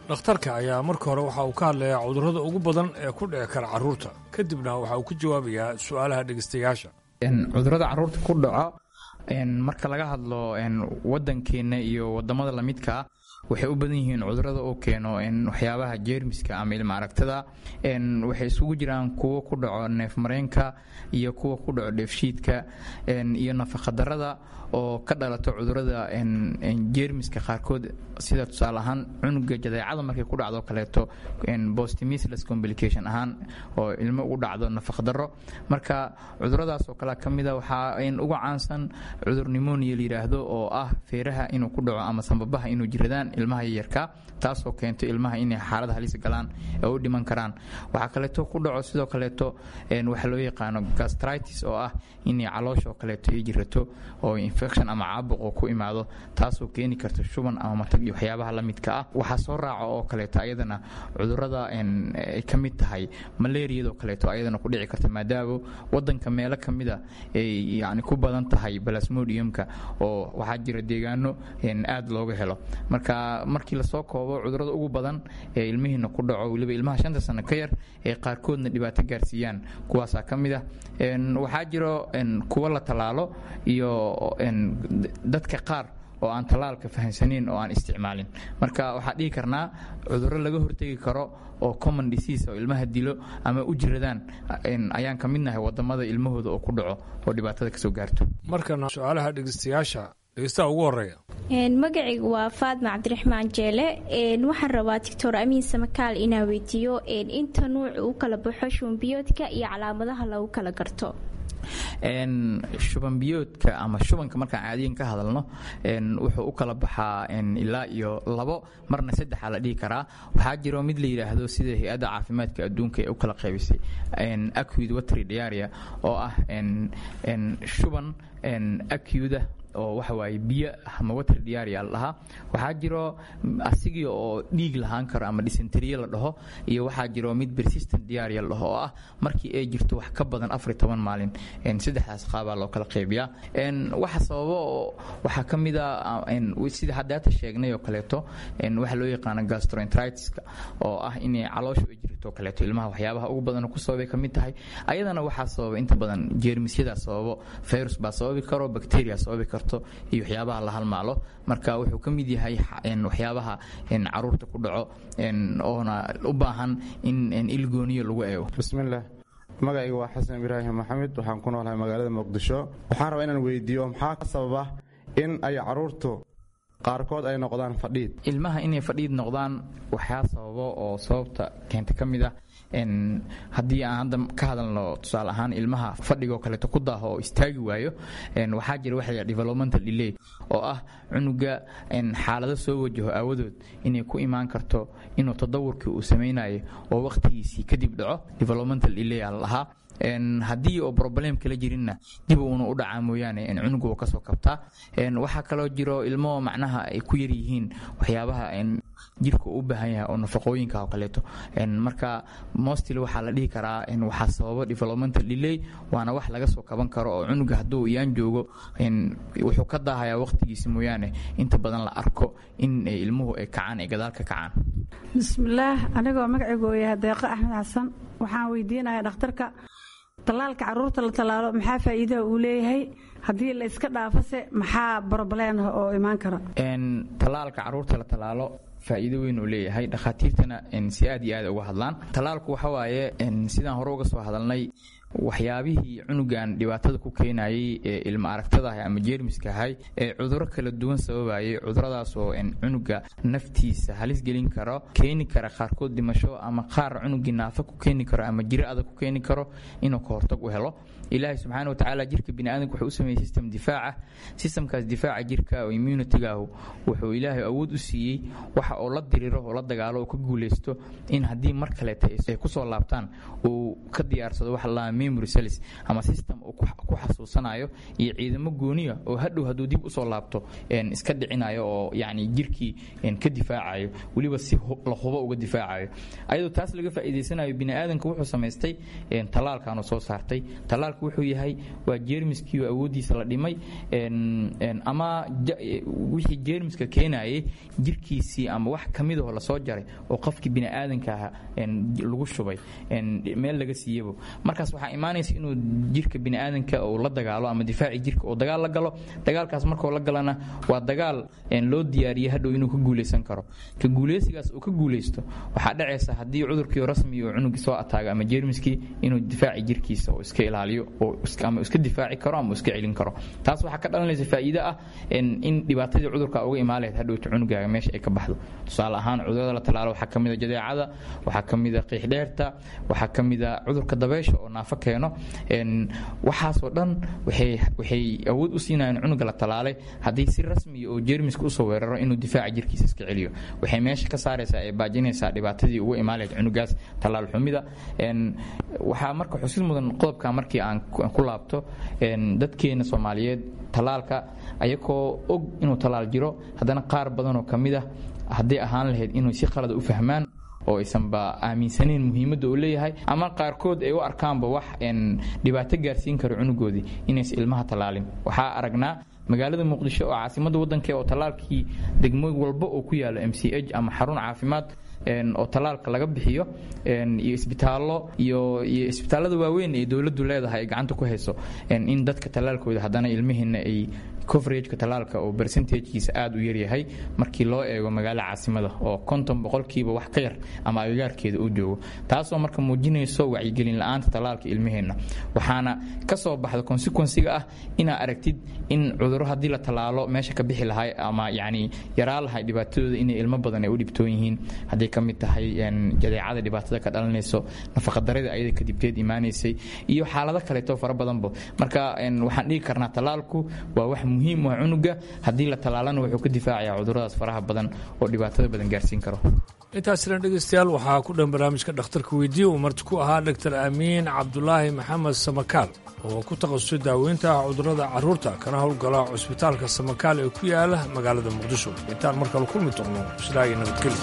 Speaker 10: dhakhtarka ayaa marka hore waxa uu ka hadlayaa cudurrada ugu badan ee ku dhici kara carruurta kadibna waxa uu ka jawaabayaa su'aalaha dhegaystayaasha.
Speaker 13: cudurrada carruurta ku dhaco marka laga hadlo waddankeenna iyo waddamada lamidkaa waxay u badan yihiin cudurrada oo keeno waxyaabaha jeermiska ama ilma aragtada. waxay isugu jiraan kuwo ku dhaco neef mareenka iyo kuwa ku dhaco dheefshiidka iyo nafaqadarrada oo ka dhalato cudurrada jeermiska qaarkood sida tusaale ahaan cunuga jadeecada markay ku dhacdo kaleeto postmeasles complication ahaan oo ilmo ugu dhacdo nafaqadarro. marka cudurradaas oo kale ka mida waxaa ugu caansan cudur pneumonia la yidhaahdo oo ah feeraha inuu ku dhaco ama sambabaha inuu jiradaan ilmaha yaryarka taasoo keento ilmaha inay xaalada halis galaan ee u dhiman karaan. waxaa kaleeto ku dhaco sidoo kaleeto waxa loo yaqaano gastritis oo ah inay caloosha oo kaleeto ay jirato oo infection ama caabuq oo ku imaado taasoo keeni karta shuban ama matag iyo waxyaabaha la midka ah. waxaa soo raaca oo kaleeto ayadana cudurrada ay ka mid tahay malaariyadoo kaleeto ayadana ku dhici karta maadaama waddanka meelo ka mida ay yacni ku badan tahay plasmodiumka oo waxaa jira deegaano aad looga helo. markii lasoo koobo cudurrada ugu badan ee ilmihiina ku dhaco weliba ilmaha 5 sano ka yar ee qaarkoodna dhibaato gaarsiiyaan kuwaasaa ka mid ah. waxaa jiro kuwo la tallaalo iyo dadka qaar oo aan tallaalka fahansaneyn oo aan isticmaalin. marka waxaa dhihi karnaa cudurro laga hortegi karo oo common disease oo ilmaha dilo ama u jiradaan ayaan ka midnahay wadamada ilmahooda oo ku dhaco oo dhibaatada kasoo gaarto.
Speaker 10: markana su'aalaha dhegaystayaasha dhegaystaha ugu horeeya.
Speaker 14: magacaygu waa faadma cabdiraxmaan jeele. waxaan rabaa doctor amiin samakaal inaa weydiiyo inta nuuc u kala baxo shubanbiyoodka iyo calaamadaha lagu kala garto.
Speaker 13: shubanbiyoodka ama shubanka markaan caadiyan ka hadalno wuxuu u kala baxaa ilaa iyo 2 marna 3 la dhihi karaa. waxaa jiro mid la yidhaahdo sida hay-adda caafimaadka adduunka ee u kala qaybisay acute watery diarrhea oo ah shuban acute oo waxa waaye biyo ama water diarrhea la dhahaa. waxaa jiro asigii oo dhiig lahaan karo ama dysentery la dhaho iyo waxaa jiro mid persistent diarrhea la dhaho oo ah markii ay jirto wax ka badan 14 maalin. saddexdaas qaabaa loo kala qaybiyaa. waxa sababo waxaa ka mid ah sida haddaata sheegnay oo kaleeto waxa loo yaqaano gastroenteritis oo ah inay caloosha ay jirto kaleeto ilmaha waxyaabaha ugu badan ku sababay ka mid tahay. ayadana waxaa sababa inta badan jeermisyada sababo virus baa sababi karo bacteria sababi karo iyo waxyaabaha la halmaalo. marka wuxuu ka mid yahay waxyaabaha caruurta ku dhaco oona u baahan in ilgooniyo lagu eego.
Speaker 15: bismillaah magacaygu waa xasan ibraahim maxamed waxaan ku noolahay magaalada muqdisho. waxaan rabaa inaan weydiiyo maxaa ka sababa in ay caruurtu qaarkood ay noqdaan fadhiid.
Speaker 13: ilmaha inay fadhiid noqdaan waxaa sababo oo sababta keenta ka mid ah haddii aan hadda ka hadalno tusaale ahaan ilmaha fadhigoo kaleeto ku daaho oo istaagi waayo waxaa jira waxa la developmental delay oo ah cunuga xaalado soo wajaho aawadood inay ku imaan karto inuu tadawurkii uu samaynayo oo waqtigiisii kadib dhaco developmental delay aan lahaa. haddii oo problem kala jirinna dib uuna u dhacaa mooyaane cunuga uu kasoo kabtaa. waxaa kaloo jiro ilmo macnaha ay ku yar yihiin waxyaabaha jirka u baahan yahay oo nafaqooyinka oo kaleeto. marka mostly waxaa la dhihi karaa waxaa sababa developmental delay waana wax laga soo kaban karo oo cunuga hadduu iyaan joogo wuxuu ka daahayaa waqtigiisa mooyaane inta badan la arko in ilmuhu ay kacaan ay gadaal ka kacaan.
Speaker 16: bismillaah anigoo magacaygu yahay deeqo axmed xasan waxaan weydiinayaa dhakhtarka tallaalka carruurta la tallaalo maxaa faa'iidaha uu leeyahay haddii la iska dhaafase maxaa problem oo imaan kara.
Speaker 13: tallaalka carruurta la tallaalo faa'iido weyn uu leeyahay dhakhaatiirtana si aad iyo aad uga hadlaan. tallaalku waxa waaye sidaan hore uga soo hadalnay waxyaabihii cunugan dhibaatada ku keenayay ee ilma aragtada ah ama jeermiska ahay ee cudurro kala duwan sababayay cuduradaas oo cunuga naftiisa halis gelin karo keeni kara qaarkood dhimasho ama qaar cunugii naafa ku keeni karo ama jiro adag ku keeni karo inuu ka hortag u helo. ilaahay subxaana wa tacaala jirka bini'aadamka wuxuu u sameeyey system difaaca. systemkaas difaaca jirka oo immunity-gaahu wuxuu ilaahay awood u siiyey waxa oo la diriro oo la dagaalo oo ka guulaysto in haddii mar kaleeta ay ku soo laabtaan uu ka diyaarsado wax la memory cells ama system uu ku xasuusanayo iyo ciidamo gooniya oo hadhow hadduu dib usoo laabto iska dhicinayo oo yacni jirkii ka difaacayo weliba si la hubo uga difaacayo ayadoo taas laga faa'iidaysanayo bini'aadanka wuxuu samaystay talaalkaanu soo saartay talaalku wuxuu yahay waa jeermiskii oo awooddiisa la dhimay ama wixii jeermiska keenayay jirkiisii ama wax ka midahoo lasoo jaray oo qofkii bini'aadanka aha lagu shubay meel laga siiyabo markaas waxaa imaanaysa inuu jirka bini'aadanka uu la dagaalo ama difaaci jirka uu dagaal la galo dagaalkaas markuu la galana waa dagaal loo diyaariyay hadhow inuu ka guulaysan karo ka guulaysigaas uu ka guulaysto waxaa dhacaysa haddii cudurkii rasmi uu cunugii soo ataago ama jeermiskii inuu difaaci jirkiisa oo iska ilaaliyo oo ama iska difaaci karo ama iska celin karo taas waxaa ka dhalanaysa faa'iido ah in dhibaatadii cudurka uga imaan lahayd hadhowta cunugaaga meesha ay ka baxdo tusaale ahaan cudurada la talaalo waxaa ka mid a jadeecada waxaa ka mid a qiixdheerta waxaa ka mid a cudurka dabeysha oo naafo keeno waxaasoo dhan waxay awood u siinayaan cunuga la talaalay haddii si rasmiya oo jeermiska usoo weeraro inuu difaaca jirkiisa iska celiyo waxay meesha ka saaraysaa ee baajinaysaa dhibaatadii uga imaan lahayd cunugaas talaal xumida waxaa marka xusid mudan qodobka markii aan ku laabto dadkeena Soomaaliyeed talaalka ayagoo og inuu talaal jiro haddana qaar badan oo kamid ah haddii ahaan lahayd inuu si qalad u fahmaan oo aysanba aaminsaneen muhiimadda uu leeyahay ama qaarkood ay u arkaanba wax dhibaato gaarsiin karo cunugoodii inaysan ilmaha talaalin waxaa aragnaa magaalada muqdisho oo caasimadda waddanka oo talaalkii degmo walba oo ku yaalo MCH ama xarun caafimaad oo talaalka laga bixiyo iyo isbitaallo iyo isbitaallada waaweyn ee dawladdu leedahay ay gacanta ku hayso in dadka talaalkooda haddana ilmihiina ay coverageka talaalka oo percentagekiisa aad u yar yahay markii loo eego magaalo caasimada oo 50% wax ka yar ama agagaarkeeda uu joogo taasoo marka muujinayso wacyigelin la'aanta talaalka ilmihiina waxaana ka soo baxda consequence-ga ah inaa aragtid in cudurro haddii la talaalo meesha ka bixi lahay ama yacni yaraa lahay dhibaatadooda inay ilmo badan ay u dhibtoon yihiin haddii ka mid tahay jadeecada dhibaatada ka dhalanayso nafaqadarrada ayada kadibteed imaanaysay iyo xaalado kaleeto fara badanba marka waxaan dhihi karnaa talaalku waa wax muhiim ah cunuga haddii la talaalana wuxuu ka difaacayaa cudurradaas faraha badan oo dhibaatada badan gaarsiin karo
Speaker 17: intaasina dhegeystayaal waxaa ku dhan barnaamijka dhakhtarka weydiiya uu marti ku ahaa dr amiin cabdulaahi maxamed samakaal oo ku takhasusay daaweynta cudurrada carruurta kana howlgala cusbitaalka samakaal ee ku yaala magaalada muqdisho intaan markale kulmi doonno sidaa iyo nabadgelyo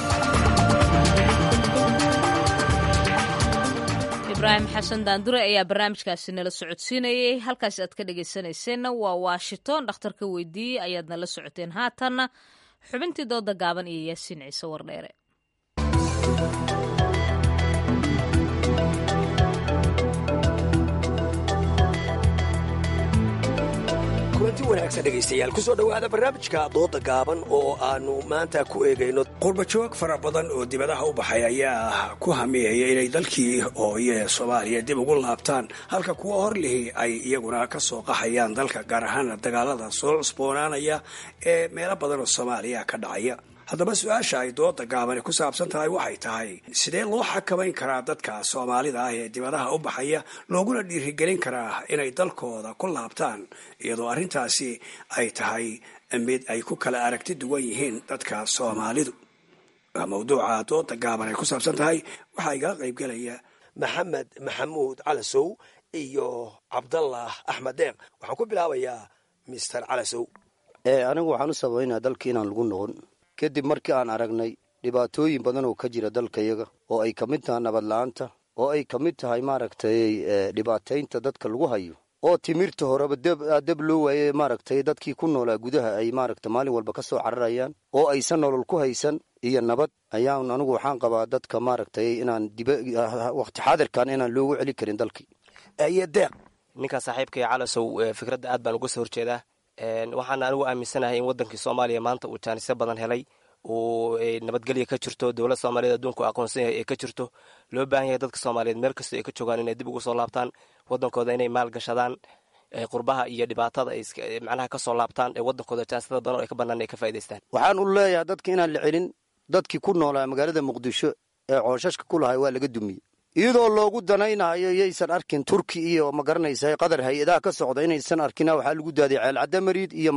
Speaker 1: ibraahim xasan daandure ayaa barnaamijkaasi nala socodsiinayay halkaasi aad ka dhegaysanayseena waa washington dhakhtarka weydiiyey ayaad nala socoteen haatanna xubintii dooda gaaban iyo yaasiin ciise wardheere
Speaker 18: kulanti wanaagsan dhegaystayaal ku soo dhowaada barnaamijka dooda gaaban oo aannu maanta ku eegayno qurbajoog fara badan oo dibadaha u baxay ayaa ku hamiyaya inay dalkii hooye soomaaliya dib ugu laabtaan halka kuwa hor lihi ay iyaguna ka soo qaxayaan dalka gaar ahaan dagaalada soo cusboonaanaya ee meelo badan oo soomaaliya ka dhacaya haddaba su-aasha ay dooda gaabani ku saabsan tahay waxay tahay sidee loo xakamayn karaa dadka soomaalida ah ee dibadaha u baxaya looguna dhiirigelin karaa inay dalkooda ku laabtaan iyadoo arrintaasi ay tahay mid ay ku kala aragti duwan yihiin dadka soomaalidu mawduuca dooda gaaban ay ku saabsan tahay waxaa igala qaybgelaya maxamed maxamuud calasow iyo cabdallah axmed deeq waxaan ku bilaabayaa mister calasow
Speaker 19: anigu waxaan u sabaynaa dalkii inaan lagu noqon kadib markii aan aragnay dhibaatooyin badan oo ka jira dalkayaga oo ay ka mid tahay nabad la-aanta oo ay ka mid tahay maaragtay dhibaataynta dadka lagu hayo oo timirta horeba deb loo waaye maaragtay dadkii ku noolaa gudaha ay maaragta maalin walba ka soo cararayaan oo aysan nolol ku haysan iyo nabad ayaan anigu waxaan qabaa dadka maaragtay inaan waqti xaadirkan inaan loogu celi karin dalkii
Speaker 18: deeq
Speaker 20: ninkaa saaxiibkay calasow fikradda aad baan uga soo horjeedaa waxaana anigu aaminsanahay in wadankii soomaaliya maanta uu jaanisyo badan helay uu nabadgelya ka jirto dowlad soomaaliyeed adduunku aqoonsan yahay ee ka jirto loo baahan yahay dadka soomaaliyeed meel kasta ay ka joogaan inay dib ugu soo laabtaan wadankooda inay maal gashadaan qurbaha iyo dhibaatada ay macnaha ka soo laabtaan ee wadankooda jaanisada badan oo ay ka bannaan ay ka faa'idaystaan
Speaker 19: waxaan u leeyahay dadka inaan la celin dadkii ku noolaa magaalada muqdisho ee cooshashka ku lahay waa laga dumiyey iyadoo loogu danaynayo yaysan arkin turki iyo magaranaysaa qadar hay-adaha ka socda inaysan arkina waxaa lagu daaday ceelcadda mariid iyo magaranaysaa meesha galgalata la yidhaah iyo gubadli waxaa la yidhi ninbaa wuxuu yidhi rumaan la sheegin maaha in rati dameerka raad qurxon waxaan u leeyahay dadka inaan la celin dadkii ku noolaa magaalada muqdisho ee cooshashka ku lahay waa laga dumiyey iyadoo loogu danaynayo yaysan arkin turki iyo magaranaysaa qadar hay-adaha ka socda inaysan arkina waxaa lagu daaday ceelcadda mariid iyo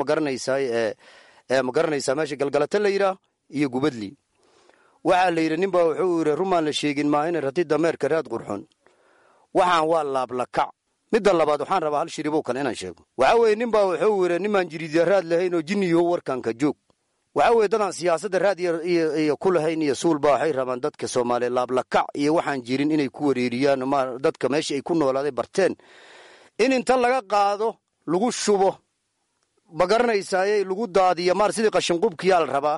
Speaker 19: waxaa la yidhi ninbaa wuxuu yidhi rumaan la sheegin maaha in rati dameerka raad qurxon waxaan waa laablakac. midda labaad waxaan rabaa hal shiribow kale inaan sheego. waxaa weeye nin baa wuxuu yidhi nimaan jiriidyaraad lahayn oo jinniyo warkanka joog. waxaa weeye dadaan siyaasadda raad iyo ku lahayn iyo suulba waxay rabaan dadka Soomaaliya laablakac iyo waxaan jirin inay ku wareeriyaan dadka meesha ay ku noolaaday barteen in inta laga qaado lagu shubo magaranaysaayay lagu daadiyo maar sidii qashinqubkiyaa la rabaa.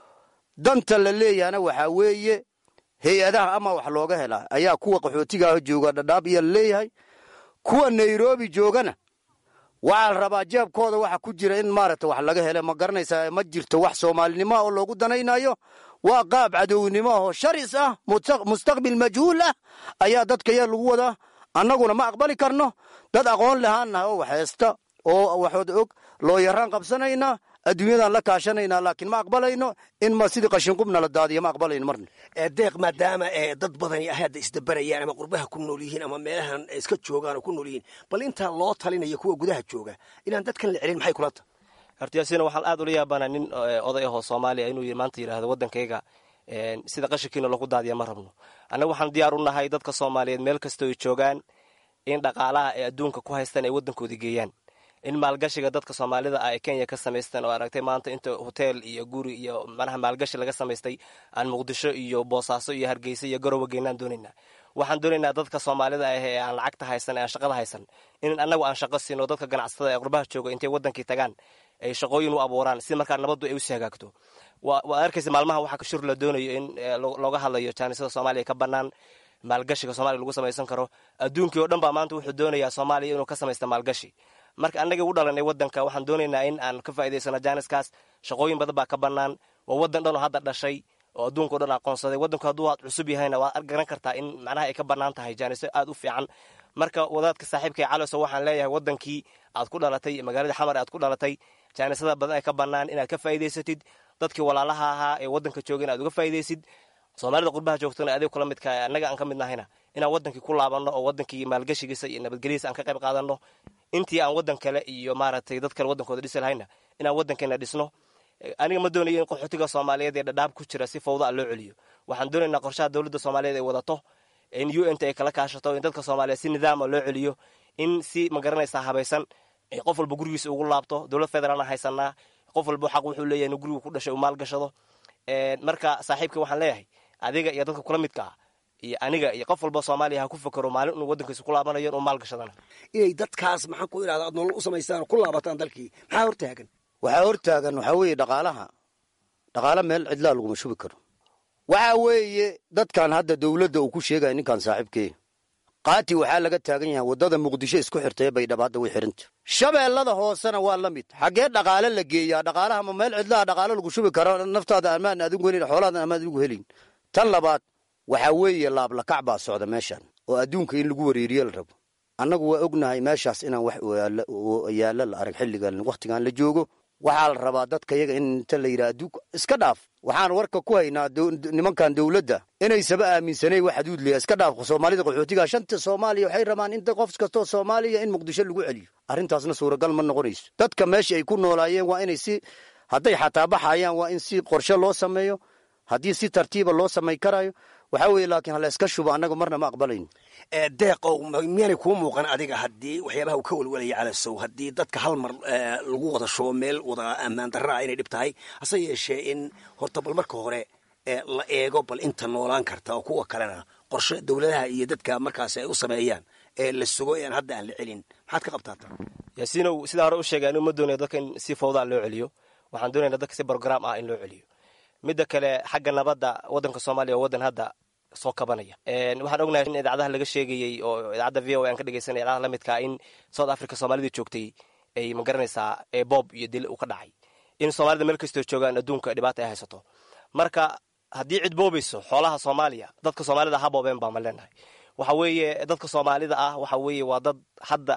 Speaker 19: danta la leeyahana waxaa weeye hay-adaha ama wax looga helaa ayaa kuwa qaxootiga jooga Dhadhaab iyo leeyahay, kuwa Nairobi joogana waxaa la rabaa jeebkooda waxa ku jira in maaragtay wax laga helo. ma garanaysaa ma jirto wax Soomaalinimo oo loogu danaynayo, waa qaab cadownimo oo sharis ah, mustaqbil majhuul ah ayaa dadka yaa lagu wadaa. annaguna ma aqbali karno. dad aqoon lahaana oo wax haysta oo waxooda og loo yaraan qabsanaynaa, adduunyadan la kaashanaynaa, laakiin ma aqbalayno in ma sidii qashinqubna la daadiyo ma aqbalayno marna.
Speaker 18: deeq maadaama dad badani hadda isdabarayaan ama qurbaha ku nool yihiin ama meelahan iska joogaan oo ku nool yihiin, bal intaa loo talinayo kuwa gudaha jooga inaan dadkan la celin maxay kula tahay?
Speaker 20: horta yaasiin waxaan aad ula yaabanaa nin oday ahoo Soomaaliya inuu maanta yidhaahdo waddankayga sida qashinkiina lagu daadiya ma rabno. annaga waxaan diyaar u nahay dadka Soomaaliyeed meel kasta ay joogaan in dhaqaalaha ay adduunka ku haystaan ay waddankooda geeyaan, in maalgashiga dadka Soomaalida ay Kenya ka samaystaan oo aragtay maanta inta hotel iyo guri iyo manaha maalgashi laga samaystay aan Muqdisho iyo Boosaaso iyo Hargeysa iyo Garowe geynaan doonaynaa. waxaan doonaynaa dadka Soomaalida ah ee aan lacagta haysan ee aan shaqada haysan in annagu aan shaqo siino dadka ganacsatada ee qurbaha jooga intay waddankii tagaan ay shaqooyin u abuuraan si markaa nabaddu ay u sii hagaagto. waa arkaysa maalmaha waxa ka shir la doonayo in looga hadlayo jaanisada Soomaaliya ka bannaan maalgashiga Soomaaliya lagu samaysan karo. adduunkii oo dhan baa maanta wuxuu doonayaa Soomaaliya inuu ka samaysto maalgashi. marka annaga u dhalanay waddanka waxaan doonaynaa in aan ka faa'iidaysano jaaniskaas. shaqooyin badan baa ka bannaan. waa waddan dhan oo hadda dhashay oo adduunka o dhan aqoonsaday. waddanku hadduu aad cusub yahayna waad garan kartaa in macnaha ay ka bannaan tahay jaaniso aad u fiican. marka wadaadka saaxiibka Caloso waxaan leeyahay waddankii aad ku dhalatay magaalada Xamar aad ku dhalatay jaanisada badan ay ka bannaan inaad ka faa'iidaysatid. dadkii walaalaha ahaa ee waddanka jooga inaad uga faa'iidaysid. Soomaalida qurbaha joogtana adeeg kula midka annaga aan ka mid nahayna inaan waddankii ku laabanno oo waddankii maalgashigiisa iyo nabadgelyadiisa aan ka qayb qaadanno. intii aan waddan kale iyo maaragtay dad kale waddankooda dhisi lahayna inaan waddankeena dhisno. aniga ma doonayo in qaxootiga Soomaaliyeed ee Dhadhaab ku jira si fawda loo celiyo. waxaan doonaynaa qorshaha dawladda Soomaaliyeed ay wadato in UN ay kala kaashato in dadka Soomaaliyeed si nidaam loo celiyo, in si magaranaysa habaysan qof walba gurigiisa ugu laabto. dawlad federaalna haysanaa, qof walba xaq wuxuu leeyahay inuu guriga ku dhashay uu maal gashado. marka saaxiibka waxaan leeyahay adiga iyo dadka kula midka iyo aniga iyo qof walba Soomaaliya ha ku fakaro maalin inuu waddankiisa ku laabanayo oo maal gashadana.
Speaker 18: inay dadkaas maxaan ku iraahdaa nolol u samaystaan ku laabataan dalkii maxaa hortaagan?
Speaker 19: waxaa hortaagan waxaa weeye dhaqaala meel cidlaa laguma shubi karo. waxaa weeye dadkan hadda dawladda uu ku sheegaya ninkan saaxiibkee qaati waxaa laga taagan yahay waddada Muqdisho isku xirtay Baydhabo hadda way xiranta. shabeellada hoosena waa la mid. xaggee dhaqaale la geeyaa? dhaqaalaha ma meel cidlaa dhaqaale lagu shubi karo? naftaada ammaan adigu helin, xoolaada ammaan adigu helin. tan labaad waxaa weeye laablakac baa socda meeshan oo adduunka in lagu wareeriyo la rabo. annagu waa ognahay meeshaas inaan wax yaalla la arag xilligan waqtigan la joogo. waxaa la rabaa dadka iyaga in inta la yidhaha adduunka iska dhaaf. waxaan warka ku haynaa nimankan dawladda inaysaba aaminsanay wax xuduud leeyahay. iska dhaaf Soomaalida qaxootiga shanta Soomaaliya waxay rabaan in qof kastoo Soomaaliya in Muqdisho lagu celiyo. arrintaasna suuragal ma noqonayso. dadka meesha ay ku noolaayeen waa inay si hadday xataa baxayaan waa in si qorshe loo sameeyo, haddii si tartiiba loo samay karayo. waxaa weeye laakiin hala iska shubo annaga marna ma aqbalayno.
Speaker 18: deeqow miyaanay kuu muuqan adiga haddii waxyaabaha uu ka walwalaya Calasow haddii dadka hal mar lagu wada shubo meel wada ammaan darra inay dhib tahay, hase yeeshee in horta bal marka hore la eego bal inta noolaan karta oo kuwa kalena qorshe dawladaha iyo dadka markaas ay u sameeyaan la sugo aan hadda aan la celin. maxaad ka qabtaa?
Speaker 20: yaasiinow sidaa hore u sheegay anigu ma doonayo dadka in si fawda loo celiyo. waxaan doonaynaa dadka si program in loo celiyo. midda kale xagga nabadda waddanka Soomaaliya waa waddan hadda soo kabanaya. waxaan ognahay in idaacadaha laga sheegayay oo idaacadda VOA aan ka dhageysanay idaacadaha la midka in South Africa Soomaalida joogtay ay magaranaysaa boob iyo dil u ka dhacay, in Soomaalida meel kastoo joogaan adduunka dhibaato ay haysato. marka haddii cid boobayso xoolaha Soomaaliya dadka Soomaalida ha boobeen baa ma leenahay. waxa weeye dadka Soomaalida ah waxa weeye waa dad hadda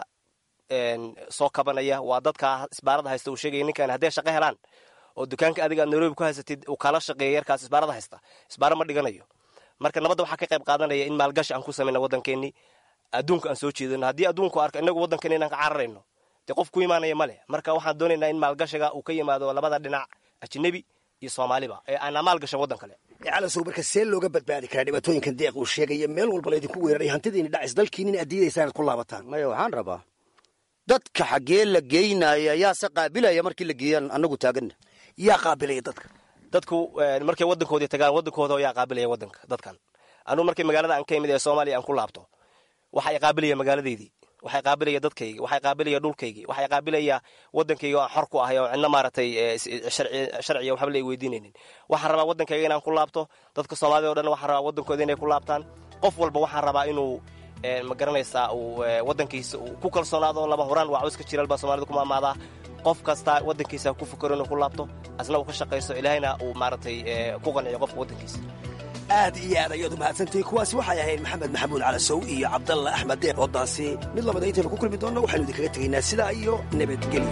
Speaker 20: soo kabanaya. waa dadka isbaarada haysta uu sheegay ninkan haddii shaqo helaan oo dukaanka adiga Nairobi ku haysatid uu kala shaqeeyo yarkaas isbaarada haysta isbaara ma dhiganayo. marka nabadda waxaa ka qayb qaadanaya in maalgashi aan ku samayno waddankeeni adduunka aan soo jeedino. haddii adduunku arko inagu waddankeena inaan ka cararayno dee qof ku imaanaya male. marka waxaan doonaynaa in maalgashiga uu ka yimaado labada dhinac ajnabi iyo Soomaaliba ee aan maalgashan waddan kale.
Speaker 18: calasow marka see looga badbaadi karaa dhibaatooyinkan deeq uu sheegaya meel walba laydinku weeraray hantidiini dhacis dalkiinin aad diidaysaan aad ku laabataan
Speaker 19: maya waxaan rabaa dadka xaggee la geynaya yaase qaabilaya markii la geeyaan annagu taaganna
Speaker 18: yaa qaabilaya
Speaker 20: dadku markay waddankoodii tagaan waddankooda yaa qaabilaya waddanka dadkan anugu markay magaalada aan ka imid ee soomaaliya aan ku laabto waxay qaabilaya magaaladeydii waxay qaabilaya dadkaygi waxay qaabilaya dhulkaygii waxay qaabilaya waddankayga oo aan xor ku ahay oo cidna maaragtay sharciya waxba la i weydiinaynin waxaan rabaa waddankayga inaan ku laabto dadka soomaalida o dhan waxaan rabaa waddankooda inay ku laabtaan qof walba waxaan rabaa inuu ma garanaysaa uu waddankiisa uu ku kalsoonaado lama horaan waa cawska jiral baa soomaalida ku maamaadaa qof kasta waddankiisa ku fikiro inuu ku laabto asna uu ka shaqaysto ilaahayna uu maaragtay ku qanciyo qofka waddankiisa
Speaker 18: aad iyo aad ayaad u mahadsantahay kuwaasi waxay ahayd maxamed maxamuud calasow iyo cabdalla axmed deeq oodaasi mid lamida intaynu ku kulmi doonno waxaynu idinkaga tegaynaa sidaa iyo nabadgelyo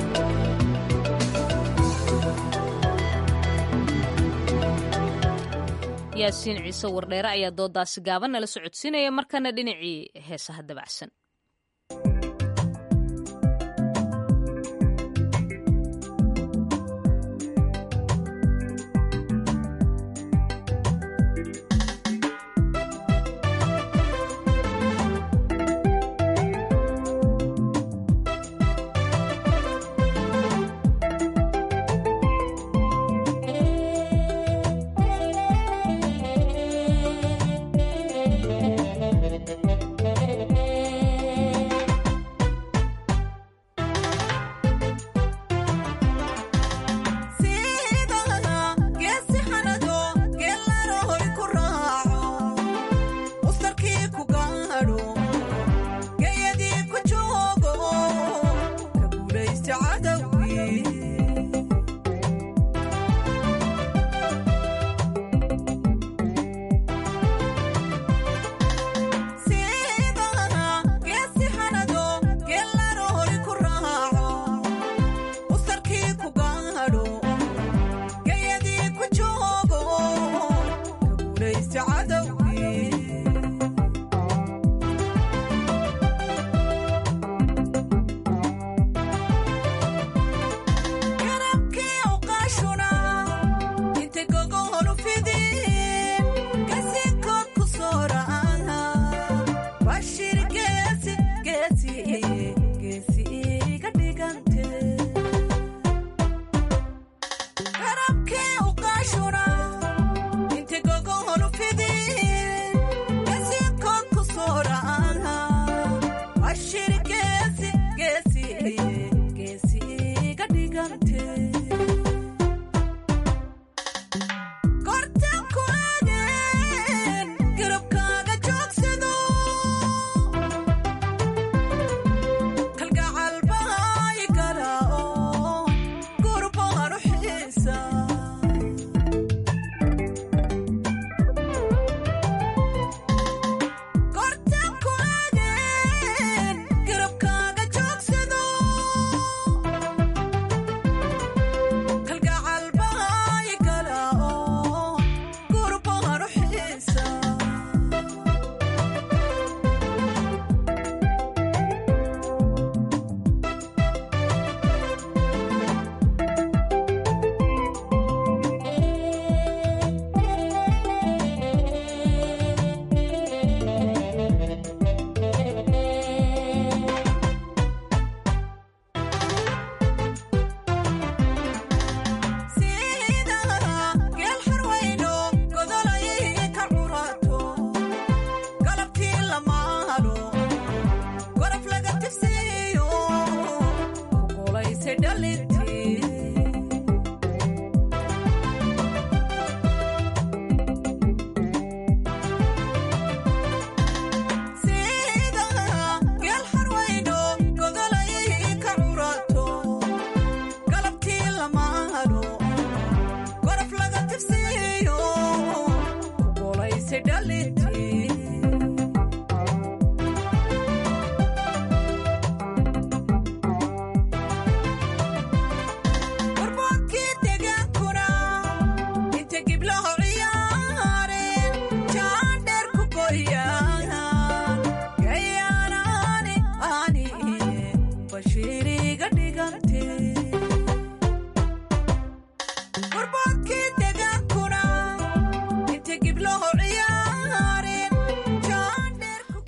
Speaker 1: yaasiin ciise wardheere ayaa doodaasi gaaban nala socodsiinaya markana dhinacii heesaha dabacsan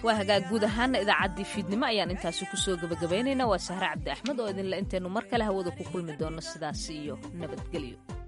Speaker 1: waa hagaag guud ahaana idaacaddii fiidnimo ayaan intaasi kusoo gabagabaynaynaa waa sahre cabdi axmed oo idinle intaynu mar kale hawada ku kulmi doono sidaas iyo nabadgelyo